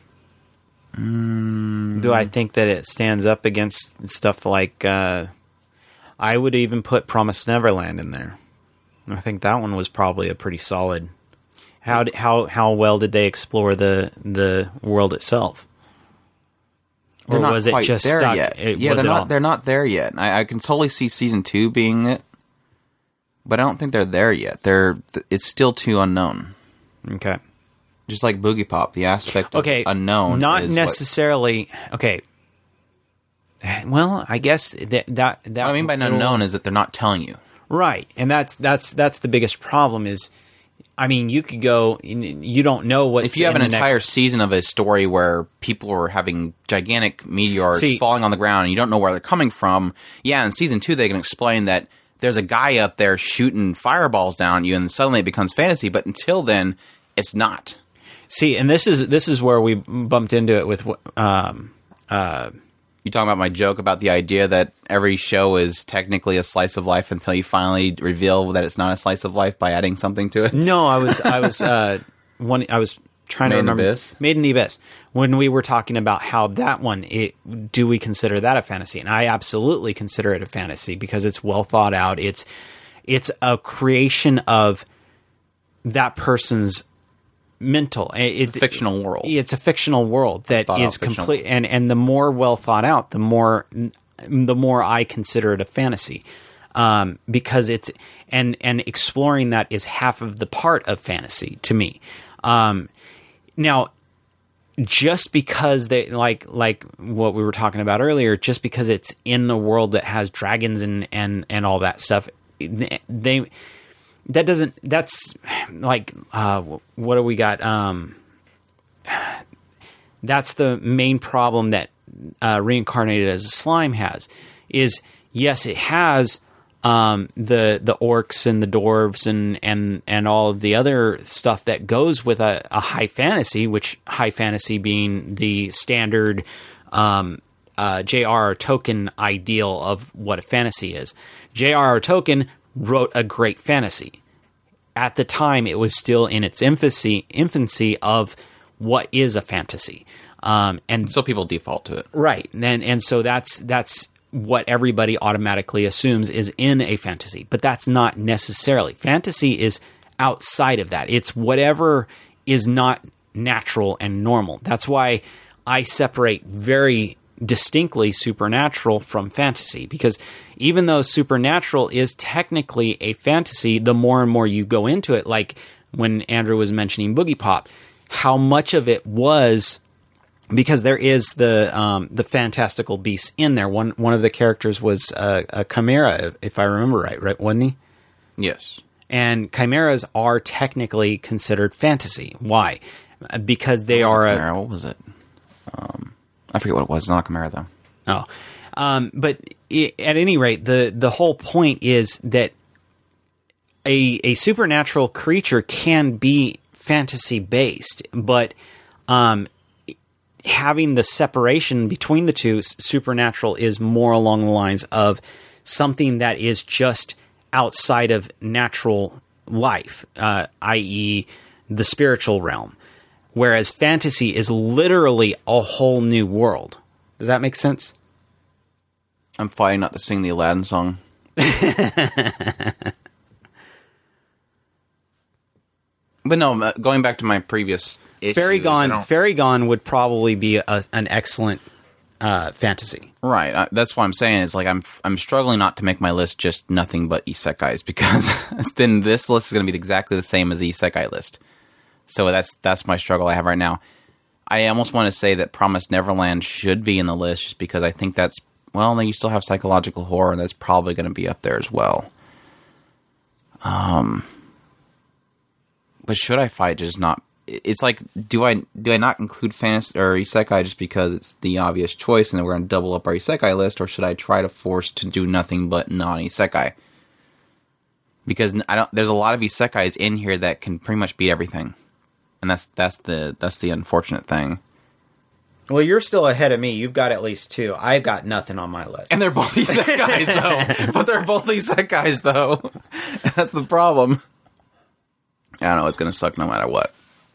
Mm.
Do I think that it stands up against stuff like... Uh, I would even put Promised Neverland in there. I think that one was probably a pretty solid... How how how well did they explore the the world itself? Or
they're not
was it
quite
just
there
stuck?
yet.
It,
yeah,
was
they're
it
not.
all?
They're not there yet. I, I can totally see season two being it, but I don't think they're there yet. They're. It's still too unknown.
Okay.
Just like Boogie Pop, the aspect of
okay,
unknown.
Not
is
necessarily. What, okay. Well, I guess that that that.
What I mean by unknown is that they're not telling you.
Right, and that's that's that's the biggest problem. Is, I mean, you could go. You don't know what.
If you have an entire
next...
season of a story where people are having gigantic meteors
See,
falling on the ground and you don't know where they're coming from, yeah, in season two they can explain that there's a guy up there shooting fireballs down at you, and suddenly it becomes fantasy. But until then, it's not.
See, and this is this is where we bumped into it with. Um, uh,
You talking about my joke about the idea that every show is technically a slice of life until you finally reveal that it's not a slice of life by adding something to it?
No, I was I was uh, one. I was trying
Made
to
in the
remember.
Abyss?
Made in the Abyss. When we were talking about how that one, it, do we consider that a fantasy? And I absolutely consider it a fantasy because it's well thought out. It's it's a creation of that person's mental it,
a fictional world.
It's a fictional world that is complete, and and the more well thought out, the more the more I consider it a fantasy, um, because it's and and exploring that is half of the part of fantasy to me. Um, now, just because they like like what we were talking about earlier, just because it's in a world that has dragons and and and all that stuff, they. That doesn't. That's like uh, what do we got? Um, that's the main problem that uh, Reincarnated as a Slime has. Is yes, it has um, the the orcs and the dwarves and and and all of the other stuff that goes with a, a high fantasy. Which high fantasy being the standard um, uh, J R R Tolkien ideal of what a fantasy is. J R R Tolkien wrote a great fantasy. At the time, it was still in its infancy infancy of what is a fantasy, um, and
so people default to it,
right? And and so that's that's what everybody automatically assumes is in a fantasy, but that's not necessarily. Fantasy is outside of that. It's whatever is not natural and normal. That's why I separate very distinctly supernatural from fantasy, because even though supernatural is technically a fantasy, the more and more you go into it, like when Andrew was mentioning Boogie Pop, how much of it was because there is the um, the fantastical beasts in there. One one of the characters was uh, a chimera, if I remember right, right, wasn't he?
Yes.
And chimeras are technically considered fantasy. Why? Because they are
a chimera. What was it? Um, I forget what it was. It's not a chimera, though.
Oh. Um, but it, at any rate, the, the whole point is that a a supernatural creature can be fantasy-based, but um, having the separation between the two, supernatural is more along the lines of something that is just outside of natural life, uh, that is the spiritual realm. Whereas fantasy is literally a whole new world. Does that make sense?
I'm fighting not to sing the Aladdin song. But no, going back to my previous issue.
Fairy Gone, Fairy Gone would probably be a, an excellent uh, fantasy.
Right. Uh, that's what I'm saying. Is like I'm I'm struggling not to make my list just nothing but isekais, because then this list is going to be exactly the same as the isekai list. So that's that's my struggle I have right now. I almost want to say that Promised Neverland should be in the list, just because I think that's, well, then you still have psychological horror, and that's probably going to be up there as well. Um, but should I fight just not? It's like, do I do I not include fantasy or isekai just because it's the obvious choice, and then we're going to double up our isekai list, or should I try to force to do nothing but non-isekai? Because I don't. There's a lot of isekais in here that can pretty much beat everything. And that's that's the that's the unfortunate thing.
Well, you're still ahead of me. You've got at least two. I've got nothing on my list.
And they're both isekais, though. But they're both isekais, though. That's the problem. I don't know. It's going to suck no matter what.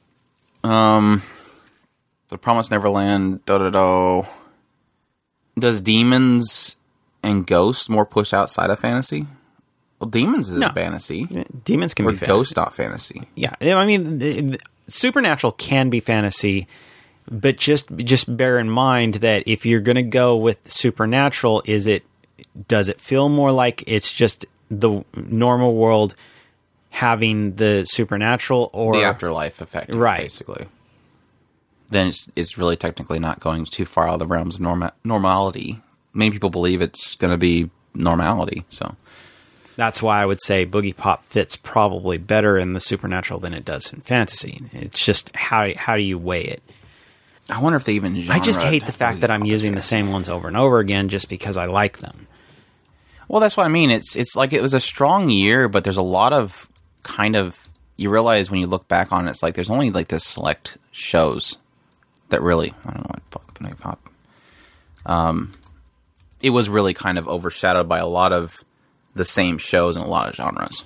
Um, The Promised Neverland, da-da-da. Does Demons and Ghosts more push outside of fantasy? Well, Demons is
no.
fantasy.
Demons can
or
be fantasy.
Ghosts not fantasy.
Yeah. I mean... It, Supernatural can be fantasy, but just just bear in mind that if you're going to go with Supernatural, is it does it feel more like it's just the normal world having the supernatural, or
the afterlife effect,
right?
Basically, then it's it's really technically not going too far out of the realms of norma- normality. Many people believe it's going to be normality, so.
That's why I would say Boogie Pop fits probably better in the supernatural than it does in fantasy. It's just how how do you weigh it?
I wonder if they even genre
I just hate the fact that I'm using the same ones over and over again just because I like them.
Well, that's what I mean. It's it's like it was a strong year, but there's a lot of kind of, you realize when you look back on it, it's like there's only like this select shows that really, I don't know what Boogie Pop. Um, it was really kind of overshadowed by a lot of the same shows in a lot of genres.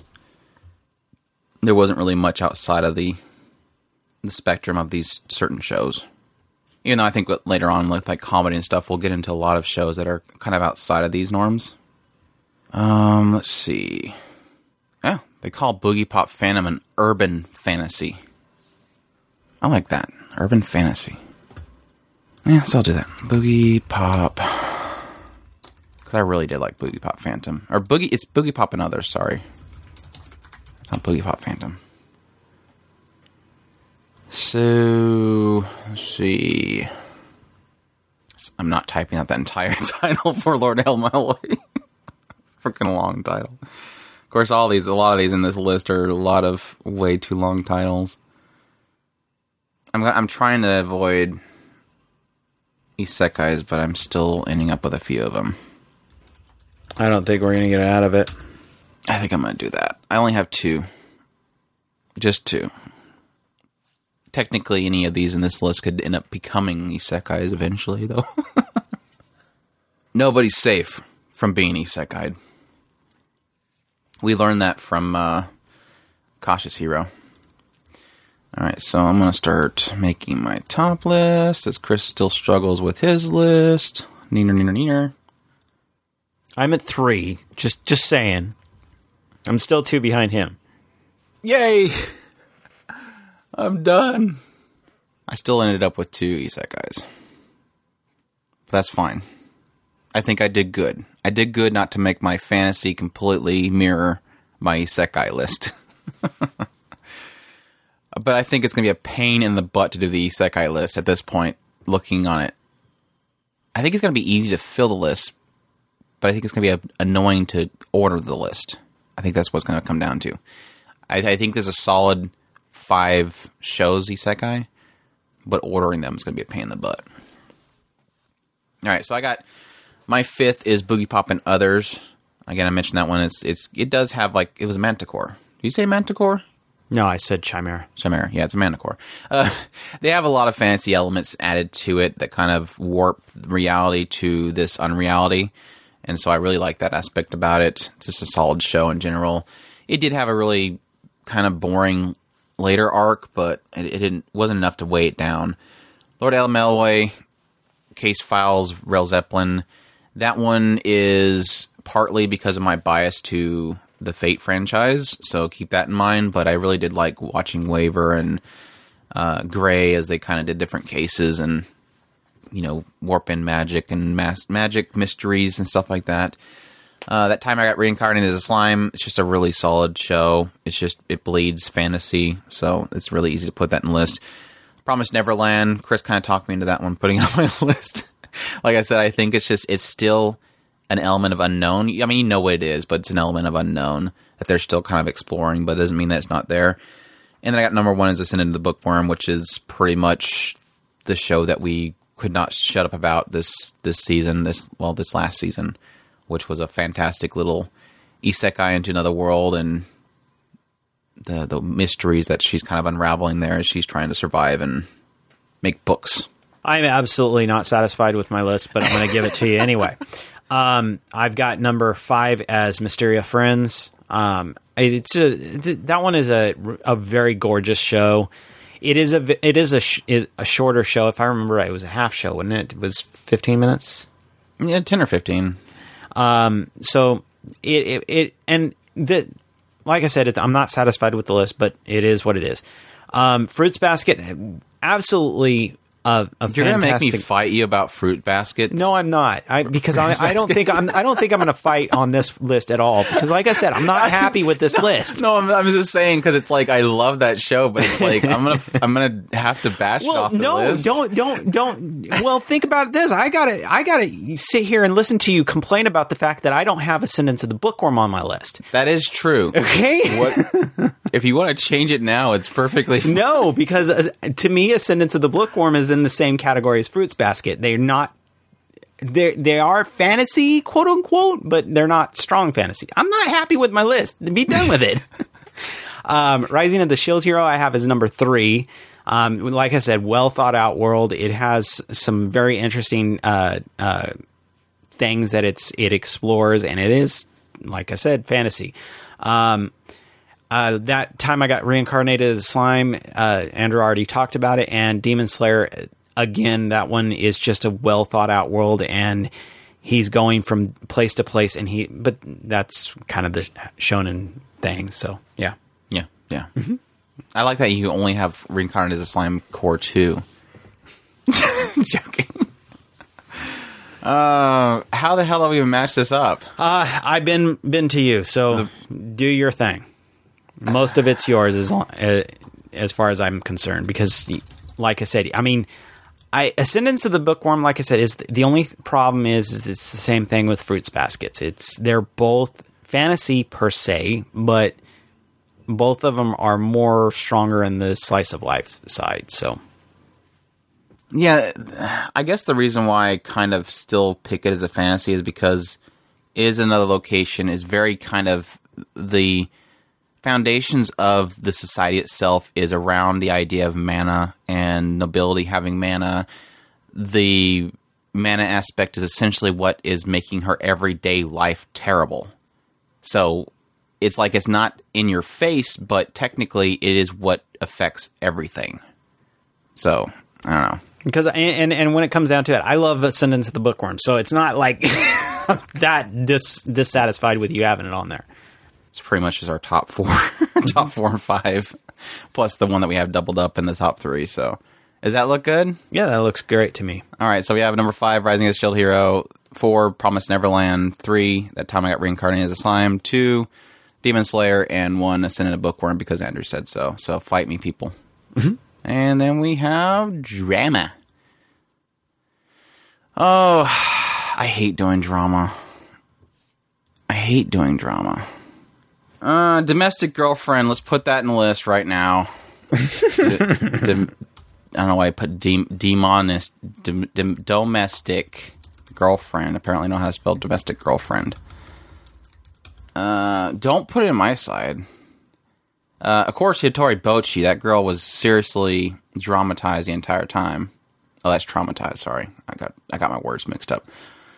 There wasn't really much outside of the the spectrum of these certain shows. Even though I think later on with like comedy and stuff, we'll get into a lot of shows that are kind of outside of these norms. Um, let's see. Yeah, they call Boogie Pop Phantom an urban fantasy. I like that. Urban fantasy. Yeah, so I'll do that. Boogie Pop... I really did like Boogie Pop Phantom. Or Boogie, it's Boogie Pop and Others, sorry. It's not Boogie Pop Phantom. So, let's see. I'm not typing out that entire title for Lord Elmalway. Freaking long title. Of course, all these, a lot of these in this list are a lot of way too long titles. I'm I'm trying to avoid isekais, but I'm still ending up with a few of them.
I don't think we're going to get out of it.
I think I'm going to do that. I only have two. Just two. Technically, any of these in this list could end up becoming isekais eventually, though. Nobody's safe from being isekai'd. We learned that from uh, Cautious Hero. Alright, so I'm going to start making my top list as Chris still struggles with his list. Neener, neener, neener.
I'm at three. Just just saying. I'm still two behind him.
Yay! I'm done. I still ended up with two isekais. That's fine. I think I did good. I did good not to make my fantasy completely mirror my isekai list. But I think it's going to be a pain in the butt to do the isekai list at this point, looking on it. I think it's going to be easy to fill the list, but I think it's going to be annoying to order the list. I think that's what's going to come down to. I, I think there's a solid five shows isekai, but ordering them is going to be a pain in the butt. All right, so I got my fifth is Boogie Pop and Others. Again, I mentioned that one. It's it's it does have like it was Manticore. Did you say Manticore?
No, I said Chimera.
Chimera, yeah, it's a Manticore. Uh, they have a lot of fantasy elements added to it that kind of warp reality to this unreality. And so I really like that aspect about it. It's just a solid show in general. It did have a really kind of boring later arc, but it, it didn't wasn't enough to weigh it down. Lord Elmalway, Case Files, Rel Zeppelin. That one is partly because of my bias to the Fate franchise, so keep that in mind. But I really did like watching Waver and uh, Gray as they kind of did different cases and you know, warp in magic and mass magic mysteries and stuff like that. Uh, that Time I Got Reincarnated as a Slime, it's just a really solid show. It's just, it bleeds fantasy, so it's really easy to put that in the list. Promised Neverland, Chris kind of talked me into that one, putting it on my list. Like I said, I think it's just, it's still an element of unknown. I mean, you know what it is, but it's an element of unknown that they're still kind of exploring, but it doesn't mean that it's not there. And then I got number one is Ascendant of the Bookworm, which is pretty much the show that we could not shut up about this this season, this well, this last season, which was a fantastic little isekai into another world and the the mysteries that she's kind of unraveling there as she's trying to survive and make books.
I'm absolutely not satisfied with my list, but I'm going to give it to you anyway. Um, I've got number five as Mysteria Friends. Um, it's a, it's a, that one is a, a very gorgeous show. It is a it is a sh- a shorter show. If I remember right, it was a half show, wasn't it? It was fifteen minutes.
Yeah, ten or fifteen.
Um, so it it, it and the like I said, it's, I'm not satisfied with the list, but it is what it is. Um, Fruits Basket, absolutely. Uh, a
You're going to make me
fantastic-
fight you about Fruit Baskets?
No, I'm not. I because I, I don't think I'm. I don't think I'm going to fight on this list at all. Because, like I said, I'm not happy with this
no,
list.
No, I'm, I'm just saying because it's like I love that show, but it's like I'm gonna I'm gonna have to bash
Well,
it off the
no,
list.
don't, don't, don't. Well, think about this. I gotta, I gotta sit here and listen to you complain about the fact that I don't have Ascendance of the Bookworm on my list.
That is true.
Okay.
What if you want to change it now? It's perfectly fine.
No, because uh, to me, Ascendance of the Bookworm is in the same category as Fruits Basket. They're not. They they are fantasy, quote unquote, but they're not strong fantasy. I'm not happy with my list. Be done with it. um, Rising of the Shield Hero, I have as number three. Um, like I said, well thought out world. It has some very interesting uh, uh, things that it's it explores, and it is, like I said, fantasy. Um, Uh, that Time I Got Reincarnated as a Slime, uh, Andrew already talked about it, and Demon Slayer, again, that one is just a well thought out world, and he's going from place to place, and he, but that's kind of the shonen thing, so, yeah.
Yeah, yeah. Mm-hmm. I like that you only have Reincarnated as a Slime core two. Joking. Uh, how the hell have we even matched this up?
Uh, I've been, been to you, so the- do your thing. Most of it's yours as uh, as far as I'm concerned, because, like I said, I mean, I Ascendance of the Bookworm, like I said, is the, the only problem is, is it's the same thing with Fruits Baskets. It's they're both fantasy per se, but both of them are more stronger in the slice of life side. So,
yeah, I guess the reason why I kind of still pick it as a fantasy is because it is another location, is very kind of the foundations of the society itself is around the idea of mana and nobility having mana. The mana aspect is essentially what is making her everyday life terrible. So it's like it's not in your face, but technically it is what affects everything. So, I don't know.
Because and and when it comes down to it, I love Ascendance of the Bookworm, so it's not like that dis, dissatisfied with you having it on there.
It's pretty much just our top four, top four and five, plus the one that we have doubled up in the top three. So, does that look good?
Yeah, that looks great to me.
All right, so we have number five, Rising as Shield Hero. Four, Promised Neverland. Three, That Time I Got Reincarnated as a Slime. Two, Demon Slayer, and one, Ascendant of Bookworm because Andrew said so. So fight me, people.
Mm-hmm.
And then we have drama. Oh, I hate doing drama. I hate doing drama. Uh, Domestic Girlfriend. Let's put that in the list right now. Dim, I don't know why I put de- demonist, de- de- domestic girlfriend. Apparently, I know how to spell domestic girlfriend. Uh, don't put it in my side. Uh, of course, Hitori Bochi. That girl was seriously dramatized the entire time. Oh, that's traumatized. Sorry, I got I got my words mixed up.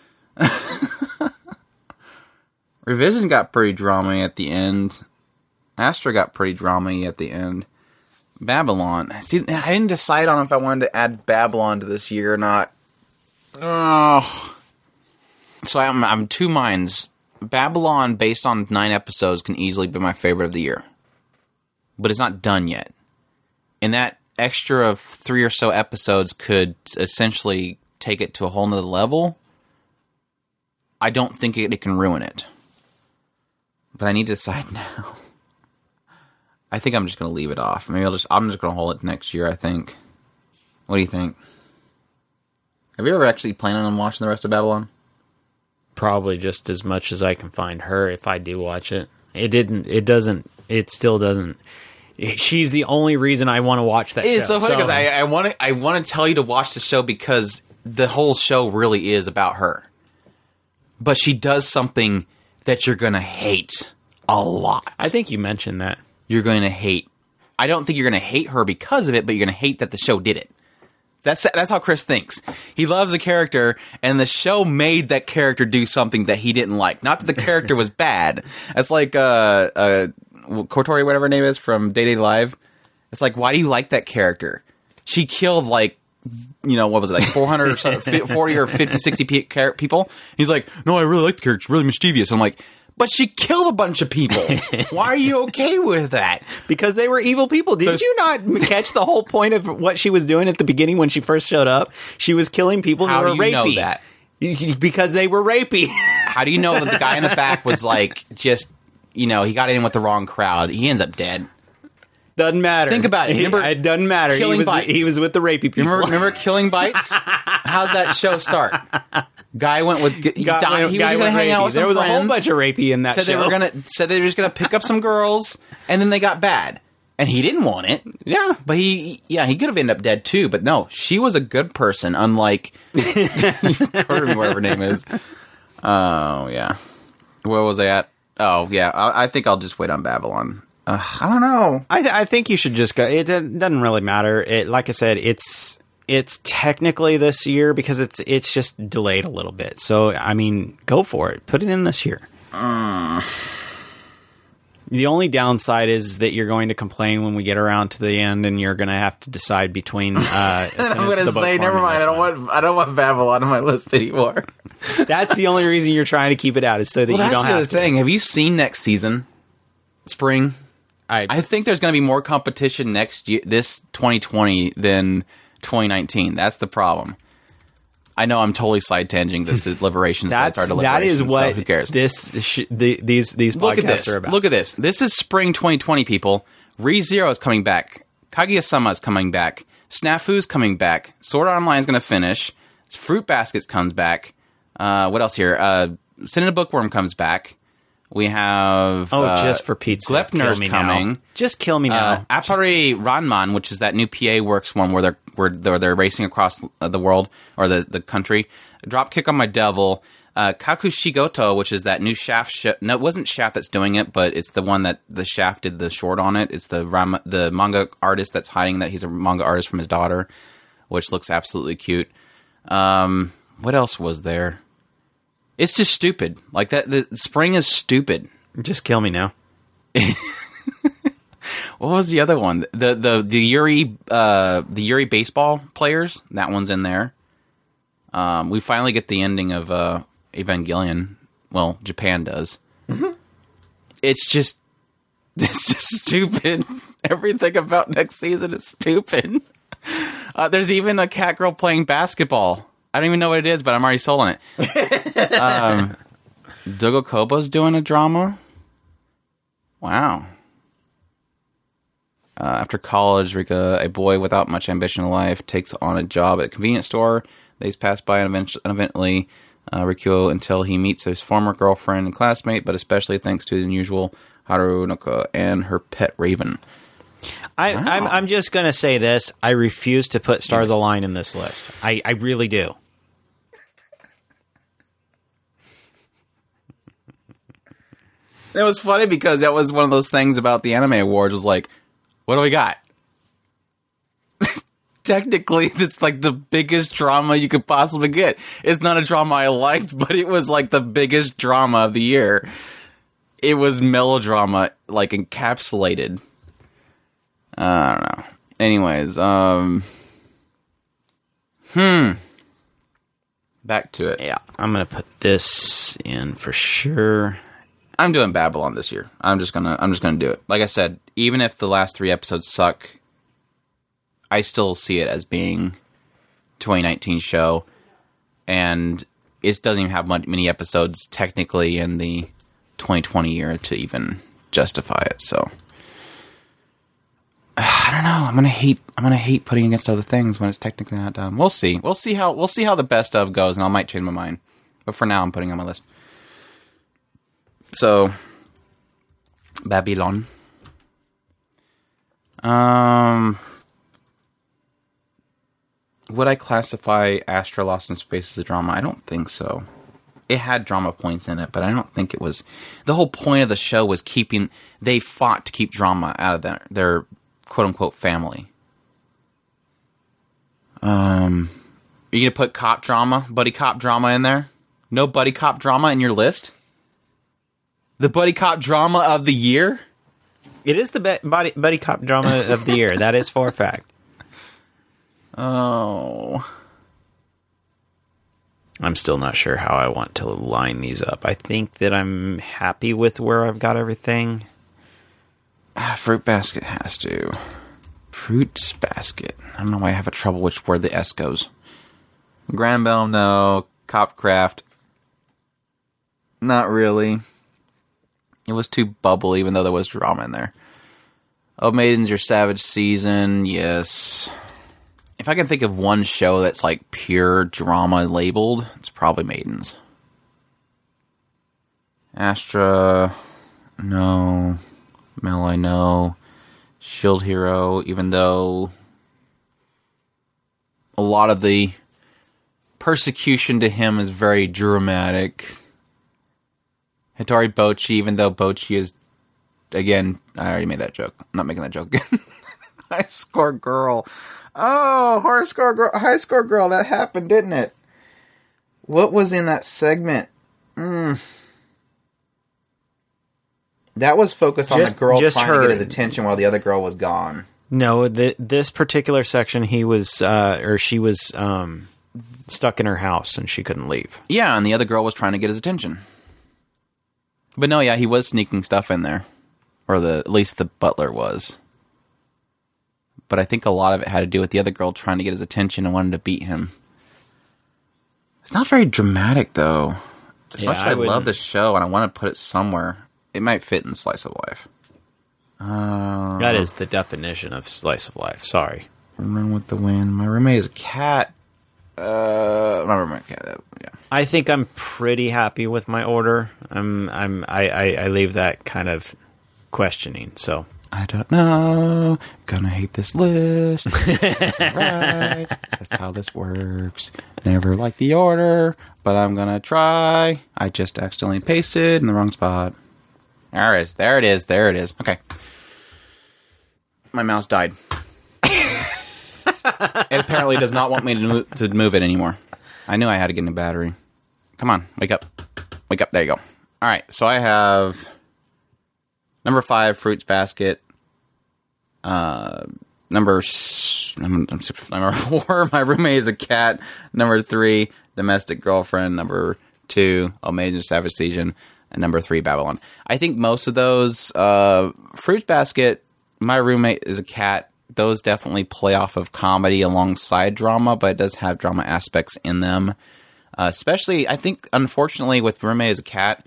Revision got pretty drama-y at the end. Astra got pretty drama-y at the end. Babylon. See, I didn't decide on if I wanted to add Babylon to this year or not. Oh. So I'm, I'm two minds. Babylon, based on nine episodes, can easily be my favorite of the year. But it's not done yet. And that extra of three or so episodes could essentially take it to a whole nother level, I don't think it, it can ruin it. But I need to decide now. I think I'm just going to leave it off. Maybe I'll just, I'm just going to hold it next year, I think. What do you think? Have you ever actually planned on watching the rest of Babylon?
Probably just as much as I can find her if I do watch it. It didn't, it doesn't, it still doesn't. She's the only reason I want to watch that show.
It's so funny because so, I, I want to I want to tell you to watch the show because the whole show really is about her. But she does something that you're going to hate a lot.
I think you mentioned that.
You're going to hate. I don't think you're going to hate her because of it, but you're going to hate that the show did it. That's that's how Chris thinks. He loves a character, and the show made that character do something that he didn't like. Not that the character was bad. It's like uh, uh, Kotori, whatever her name is, from Day Day Live. It's like, why do you like that character? She killed, like, you know, what was it, like four hundred or something, forty or fifty, sixty people? He's like, no, I really like the character. It's really mischievous. I'm like, but she killed a bunch of people. Why are you okay with that?
Because they were evil people. Did There's, you not catch the whole point of what she was doing at the beginning when she first showed up? She was killing people who
were
rapey.
How do you know that?
Because they were rapey.
How do you know that the guy in the back was like, just, you know, he got in with the wrong crowd. He ends up dead.
Doesn't matter.
Think about it. Remember,
it doesn't matter.
Killing
he was,
Bites.
He was with the rapey people.
Remember, remember Killing Bites? How'd that show start? Guy went with. He,
Guy,
died, he
guy
was going to hang
rapey.
out with some
There was
friends,
a whole bunch of rapey in that
said
show.
They were gonna, said they were just going to pick up some girls, and then they got bad. And he didn't want it.
Yeah.
But he, yeah, he could have ended up dead too. But no, she was a good person, unlike. Whatever her name is. Oh, yeah. Where was I at? Oh, yeah. I, I think I'll just wait on Babylon. Uh, I don't know.
I, th- I think you should just go. It doesn't really matter. It, like I said, it's it's technically this year because it's it's just delayed a little bit. So I mean, go for it. Put it in this year.
Uh.
The only downside is that you're going to complain when we get around to the end, and you're going to have to decide between. Uh,
I'm going to say, never mind. I don't one. want I don't want Babylon on my list anymore.
That's the only reason you're trying to keep it out is so that
well,
you don't
have.
That's
the thing. Have you seen next season? Spring.
I,
I think there's going to be more competition next year, this twenty twenty, than twenty nineteen. That's the problem. I know I'm totally side tanging this deliberations.
That's
our deliberations,
that is what
so who cares?
This sh- the, these these
Look
podcasts
at this.
are about.
Look at this. This is spring twenty twenty. People, ReZero is coming back. Kaguya-sama is coming back. Snafu's coming back. Sword Art Online is going to finish. Fruit Baskets comes back. Uh, what else here? Uh, Sin and a Bookworm comes back. We have
oh,
uh,
just for pizza.
Gleipnir's coming.
Now. Just kill me now.
Uh, Appare Ranman, which is that new P A Works one where they're where they're, they're racing across the world or the the country. Dropkick on My Devil. Uh, Kakushigoto, which is that new Shaft. Sh- no, it wasn't Shaft that's doing it, but it's the one that the Shaft did the short on it. It's the Ram- the manga artist that's hiding that he's a manga artist from his daughter, which looks absolutely cute. Um, what else was there? It's just stupid. Like that. The spring is stupid.
Just kill me now.
What was the other one? The the the Yuri uh, the Yuri baseball players. That one's in there. Um, we finally get the ending of uh, Evangelion. Well, Japan does. Mm-hmm. It's just it's just stupid. Everything about next season is stupid. Uh, there's even a cat girl playing basketball. I don't even know what it is, but I'm already sold on it. um, Dogo Kobo's doing a drama. Wow. Uh, after college, Rika, a boy without much ambition in life, takes on a job at a convenience store. Days pass by uneventfully, uh, Rikuo until he meets his former girlfriend and classmate, but especially thanks to the unusual Harunoka and her pet raven.
I, wow. I'm, I'm just going to say this. I refuse to put Stars Align in this list. I, I really do.
It was funny because that was one of those things about the Anime Awards was like, what do we got? Technically, it's like the biggest drama you could possibly get. It's not a drama I liked, but it was like the biggest drama of the year. It was melodrama, like encapsulated. Uh, I don't know. Anyways, um... Hmm. Back to it.
Yeah, I'm going to put this in for sure.
I'm doing Babylon this year. I'm just gonna. I'm just gonna do it. Like I said, even if the last three episodes suck, I still see it as being twenty nineteen show. and it doesn't even have many episodes technically in the twenty twenty year to even justify it. So I don't know. I'm gonna hate. I'm gonna hate putting against other things when it's technically not done. We'll see. We'll see how. We'll see how the best of goes, and I might change my mind. But for now, I'm putting it on my list. So, Babylon. Um, would I classify Astra Lost in Space as a drama? I don't think so. It had drama points in it, but I don't think it was. The whole point of the show was keeping. They fought to keep drama out of their their quote unquote family. Um, are you gonna put cop drama, buddy cop drama in there? No buddy cop drama in your list? The buddy cop drama of the year?
It is the be- buddy, buddy cop drama of the year. That is for a fact.
Oh.
I'm still not sure how I want to line these up. I think that I'm happy with where I've got everything.
Fruit Basket has to. Fruits Basket. I don't know why I have a trouble which where the S goes. Granbell, no. Copcraft. Not really. It was too bubbly, even though there was drama in there. Oh, Maiden's Your Savage Season, yes. If I can think of one show that's like pure drama labeled, it's probably Maidens. Astra, no. Mel, I know. Shield Hero, even though a lot of the persecution to him is very dramatic. Hitori Bochi, even though Bochi is, again, I already made that joke. I'm not making that joke again. High Score Girl. Oh, High Score Girl, High Score Girl, that happened, didn't it? What was in that segment? Mm. That was focused on just, the girl trying her. to get his attention while the other girl was gone.
No, the, this particular section, he was, uh, or she was um, stuck in her house and she couldn't leave.
Yeah, and the other girl was trying to get his attention. But no, yeah, he was sneaking stuff in there. Or the at least the butler was. But I think a lot of it had to do with the other girl trying to get his attention and wanting to beat him. It's not very dramatic, though. As yeah, much as I, I love this show and I want to put it somewhere, it might fit in Slice of Life. Uh,
that is the definition of Slice of Life. Sorry.
Run with the Wind. My roommate is a cat. Uh, my roommate cat. Yeah.
I think I'm pretty happy with my order. I'm. I'm. I. I, I leave that kind of questioning. So
I don't know. Gonna hate this list. That's alright. That's how this works. Never like the order, but I'm gonna try. I just accidentally pasted in the wrong spot. There it is. There it is. There it is. Okay. My mouse died. It apparently does not want me to move, to move it anymore. I knew I had to get a new battery. Come on. Wake up. Wake up. There you go. All right. So I have number five, Fruits Basket. Uh, number, number, number four, My Roommate is a Cat. Number three, Domestic Girlfriend. Number two, Amazing Savage Season. And number three, Babylon. I think most of those, uh, Fruits Basket, My Roommate is a Cat, those definitely play off of comedy alongside drama, but it does have drama aspects in them. Uh, especially, I think, unfortunately, with Roommate is a Cat,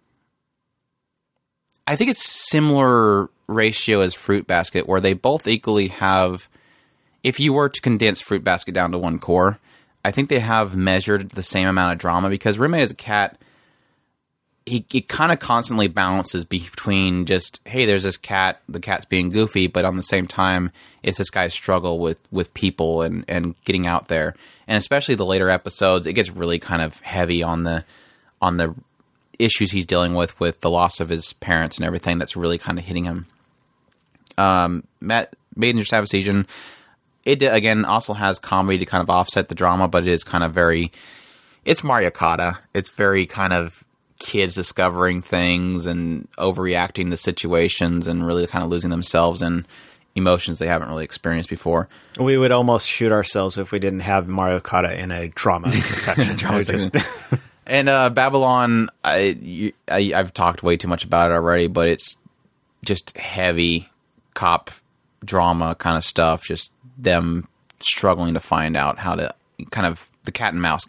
I think it's similar ratio as Fruit Basket, where they both equally have, if you were to condense Fruit Basket down to one core, I think they have measured the same amount of drama, because Roommate is a Cat, he, he kind of constantly balances between just, hey, there's this cat, the cat's being goofy, but on the same time, it's this guy's struggle with, with people and, and getting out there. And especially the later episodes, it gets really kind of heavy on the on the issues he's dealing with, with the loss of his parents and everything that's really kind of hitting him. Um, Matt, Maiden's Your Savage Season, it, again, also has comedy to kind of offset the drama, but it is kind of very, it's Mario Kart. It's very kind of kids discovering things and overreacting to situations and really kind of losing themselves in emotions they haven't really experienced before.
We would almost shoot ourselves if we didn't have Mario Kart in a drama section.
drama section. And uh, Babylon, I, I, I've talked way too much about it already, but it's just heavy cop drama kind of stuff, just them struggling to find out how to kind of the cat and mouse game.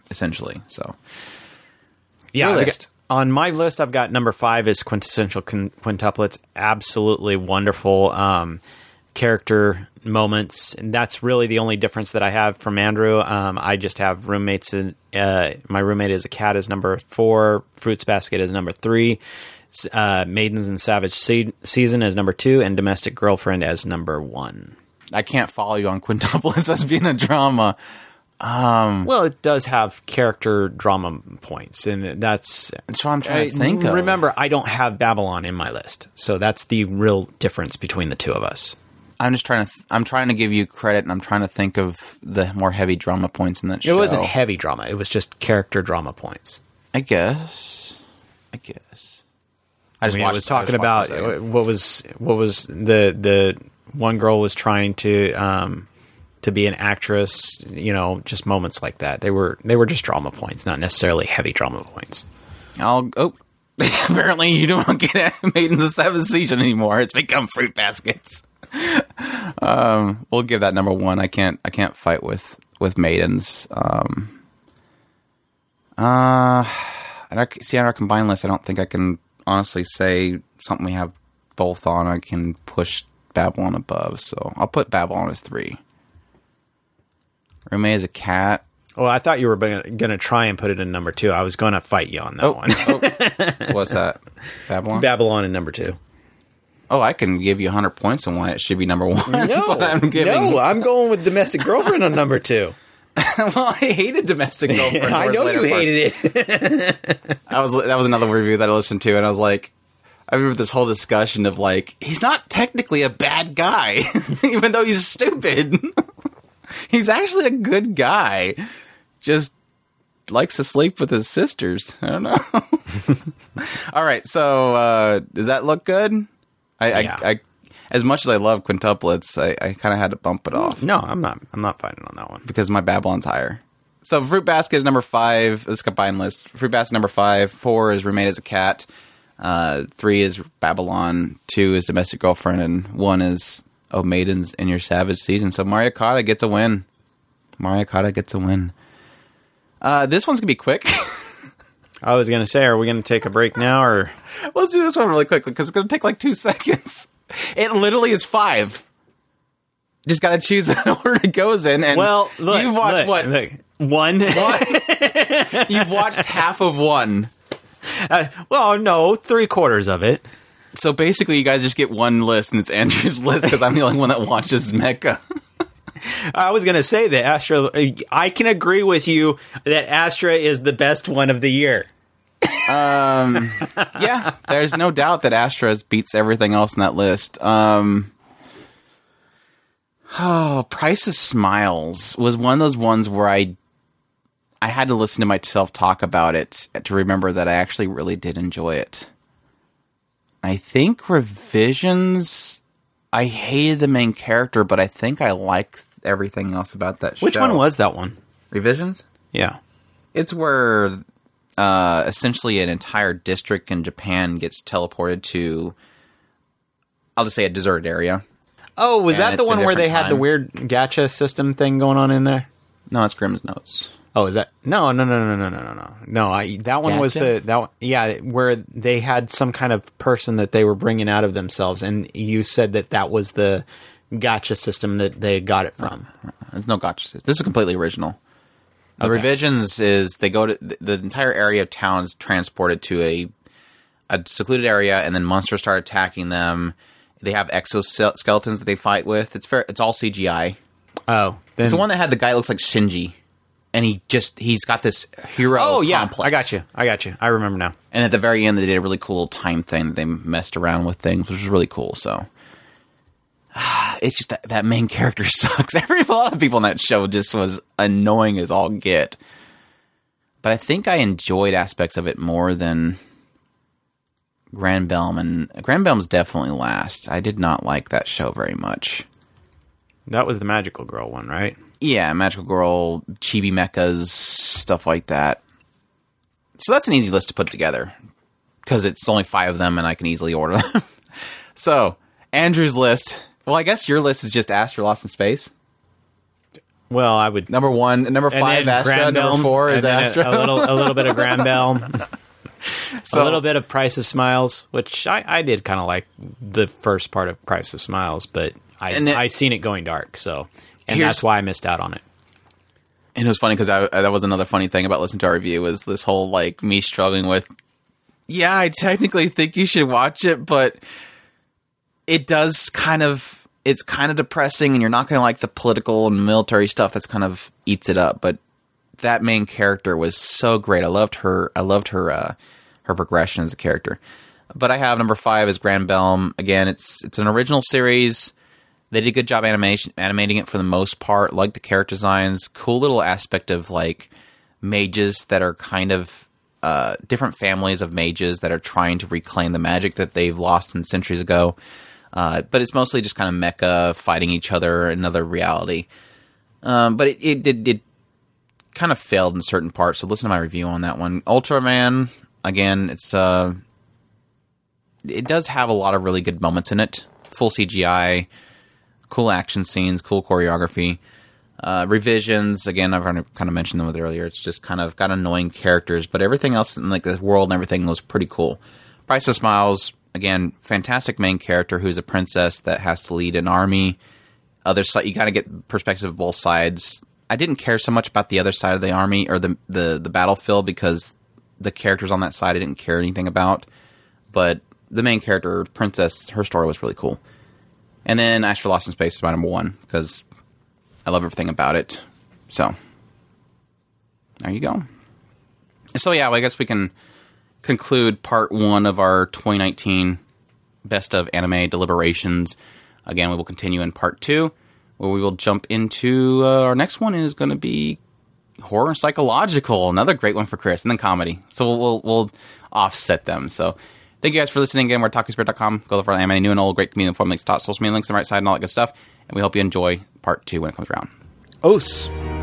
essentially. So,
yeah,
Your
I
list.
got- on my list, I've got number five is Quintessential Quin- Quintuplets. Absolutely wonderful um, character moments, and that's really the only difference that I have from Andrew. Um, I just have roommates. In, uh, my roommate is a cat is number four. Fruits Basket is number three. Uh, Maidens in Savage Se- Season is number two, and Domestic Girlfriend as number one.
I can't follow you on quintuplets as being a drama. Um,
Well, it does have character drama points, and that's
that's what I'm trying to
I-
think of.
Remember, I don't have Babylon in my list, so that's the real difference between the two of us.
I'm just trying to. Th- I'm trying to give you credit, and I'm trying to think of the more heavy drama points in that
It
show.
wasn't heavy drama; it was just character drama points.
I guess. I guess.
I, mean, I was talking about what was what was the the one girl was trying to um, to be an actress. You know, just moments like that. They were they were just drama points, not necessarily heavy drama points.
I'll. Oh, apparently you don't get Maidens of Seventh Season anymore. It's become Fruit Baskets. um, we'll give that number one. I can't. I can't fight with with Maidens. Um, uh, and I, see on our combined list, I don't think I can honestly say something we have both on. I can push Babylon above, so I'll put Babylon as three. Roommate is a cat.
Well, I thought you were going to try and put it in number two. I was going to fight you on that
Oh,
one.
oh. What's that? Babylon?
Babylon in number two.
Oh, I can give you one hundred points on why it should be number one.
No,
but I'm giving...
no, I'm going with Domestic Girlfriend on number two.
Well, I hated Domestic Girlfriend.
I know you hated
it. I was that was another review that I listened to, and I was like, I remember this whole discussion of like, he's not technically a bad guy, even though he's stupid. He's actually a good guy. Just likes to sleep with his sisters. I don't know. All right, so uh, does that look good? I,
Yeah.
I, I as much as I love quintuplets, I, I kind of had to bump it off.
No, I'm not. I'm not fighting on that one
because my Babylon's higher. So Fruit Basket is number five. This combined list. Fruit Basket number five. Four is Roommate as a Cat. Uh, three is Babylon. Two is Domestic Girlfriend, and one is Oh Maidens in Your Savage Season. So Mario Kart gets a win. Mario Kart gets a win. Uh, this one's gonna be quick.
I was going to say, are we going to take a break now, or
let's do this one really quickly because it's gonna take like two seconds. It literally is five. Just got to choose an order it goes in. And
well, look,
you've watched
look,
what?
Look. One.
One? You've watched half of one.
Uh, well, no, three quarters of it.
So basically, you guys just get one list, and it's Andrew's list because I'm the only one that watches Mecha.
I was going to say that Astra. I can agree with you that Astra is the best one of the year.
Um, yeah, there's no doubt that Astra beats everything else in that list. Um, oh, Price of Smiles was one of those ones where I, I had to listen to myself talk about it to remember that I actually really did enjoy it. I think Revisions, I hated the main character, but I think I like everything else about that show.
Which one was that one?
Revisions?
Yeah.
It's where uh, essentially an entire district in Japan gets teleported to, I'll just say a deserted area.
Oh, was
And
that the
it's a
one where they
different
had the
time.
weird gacha system thing going on in there?
No, it's Grimm's Notes.
Oh, is that no, no, no, no, no, no, no, no? No, I that one was
Gacha?
the that one, yeah, where they had some kind of person that they were bringing out of themselves, and you said that that was the gacha system that they got it from.
There's no gotcha. This is completely original. The
Okay.
Revisions is they go to the, the entire area of town is transported to a a secluded area, and then monsters start attacking them. They have exoskeletons that they fight with. It's fair. It's all C G I.
Oh, then,
It's the one that had the guy that looks like Shinji, and he just he's got this hero.
Oh yeah,
complex.
I got you. I got you. I remember now.
And at the very end, they did a really cool time thing that they messed around with things, which was really cool. So it's just that, that main character sucks. Every a lot of people in that show just was annoying as all get. But I think I enjoyed aspects of it more than Grand Belm, and Grand Belm's definitely last. I did not like that show very much.
That was the Magical Girl one, right?
Yeah, Magical Girl, Chibi Mechas, stuff like that. So that's an easy list to put together because it's only five of them, and I can easily order them. So Andrew's list. Well, I guess your list is just Astra Lost in Space.
Well, I would
number one, number five, Astra. Number four is Astra.
A, a little, a little bit of Granbelm. So, a little bit of Price of Smiles, which I, I did kind of like the first part of Price of Smiles, but I it, I seen it going dark, so and that's why I missed out on it.
And it was funny because that was another funny thing about listening to our review was this whole like me struggling with. Yeah, I technically think you should watch it, but it does kind of. It's kind of depressing, and you're not going to like the political and military stuff that's kind of eats it up. But that main character was so great. I loved her. I loved her. Uh, her progression as a character. But I have number five is Granbelm. Again, it's it's an original series. They did a good job animation animating it for the most part. Like the character designs, cool little aspect of like mages that are kind of uh, different families of mages that are trying to reclaim the magic that they've lost in centuries ago. Uh, but it's mostly just kind of mecha fighting each other in another reality. Um, but it, it did it kind of failed in certain parts. So listen to my review on that one. Ultraman, again, it's uh, it does have a lot of really good moments in it. Full C G I, cool action scenes, cool choreography. Uh, revisions, again, I've kind of mentioned them with earlier. It's just kind of got annoying characters, but everything else in like the world and everything was pretty cool. Price of Smiles. Again, fantastic main character who's a princess that has to lead an army. Other side, you got to get perspective of both sides. I didn't care so much about the other side of the army or the, the, the battlefield because the characters on that side I didn't care anything about. But the main character, princess, her story was really cool. And then Astra Lost in Space is my number one because I love everything about it. So, there you go. So yeah, well, I guess we can conclude part one of our twenty nineteen Best of Anime Deliberations. Again, we will continue in part two, where we will jump into uh, our next one is going to be horror and psychological, another great one for Chris, and then comedy. So we'll we'll, we'll offset them. So thank you guys for listening again. We're at talking spirit dot com. Go look for anime, new and old, great community inform links, top social media links on the right side, and all that good stuff. And we hope you enjoy part two when it comes around.
Os.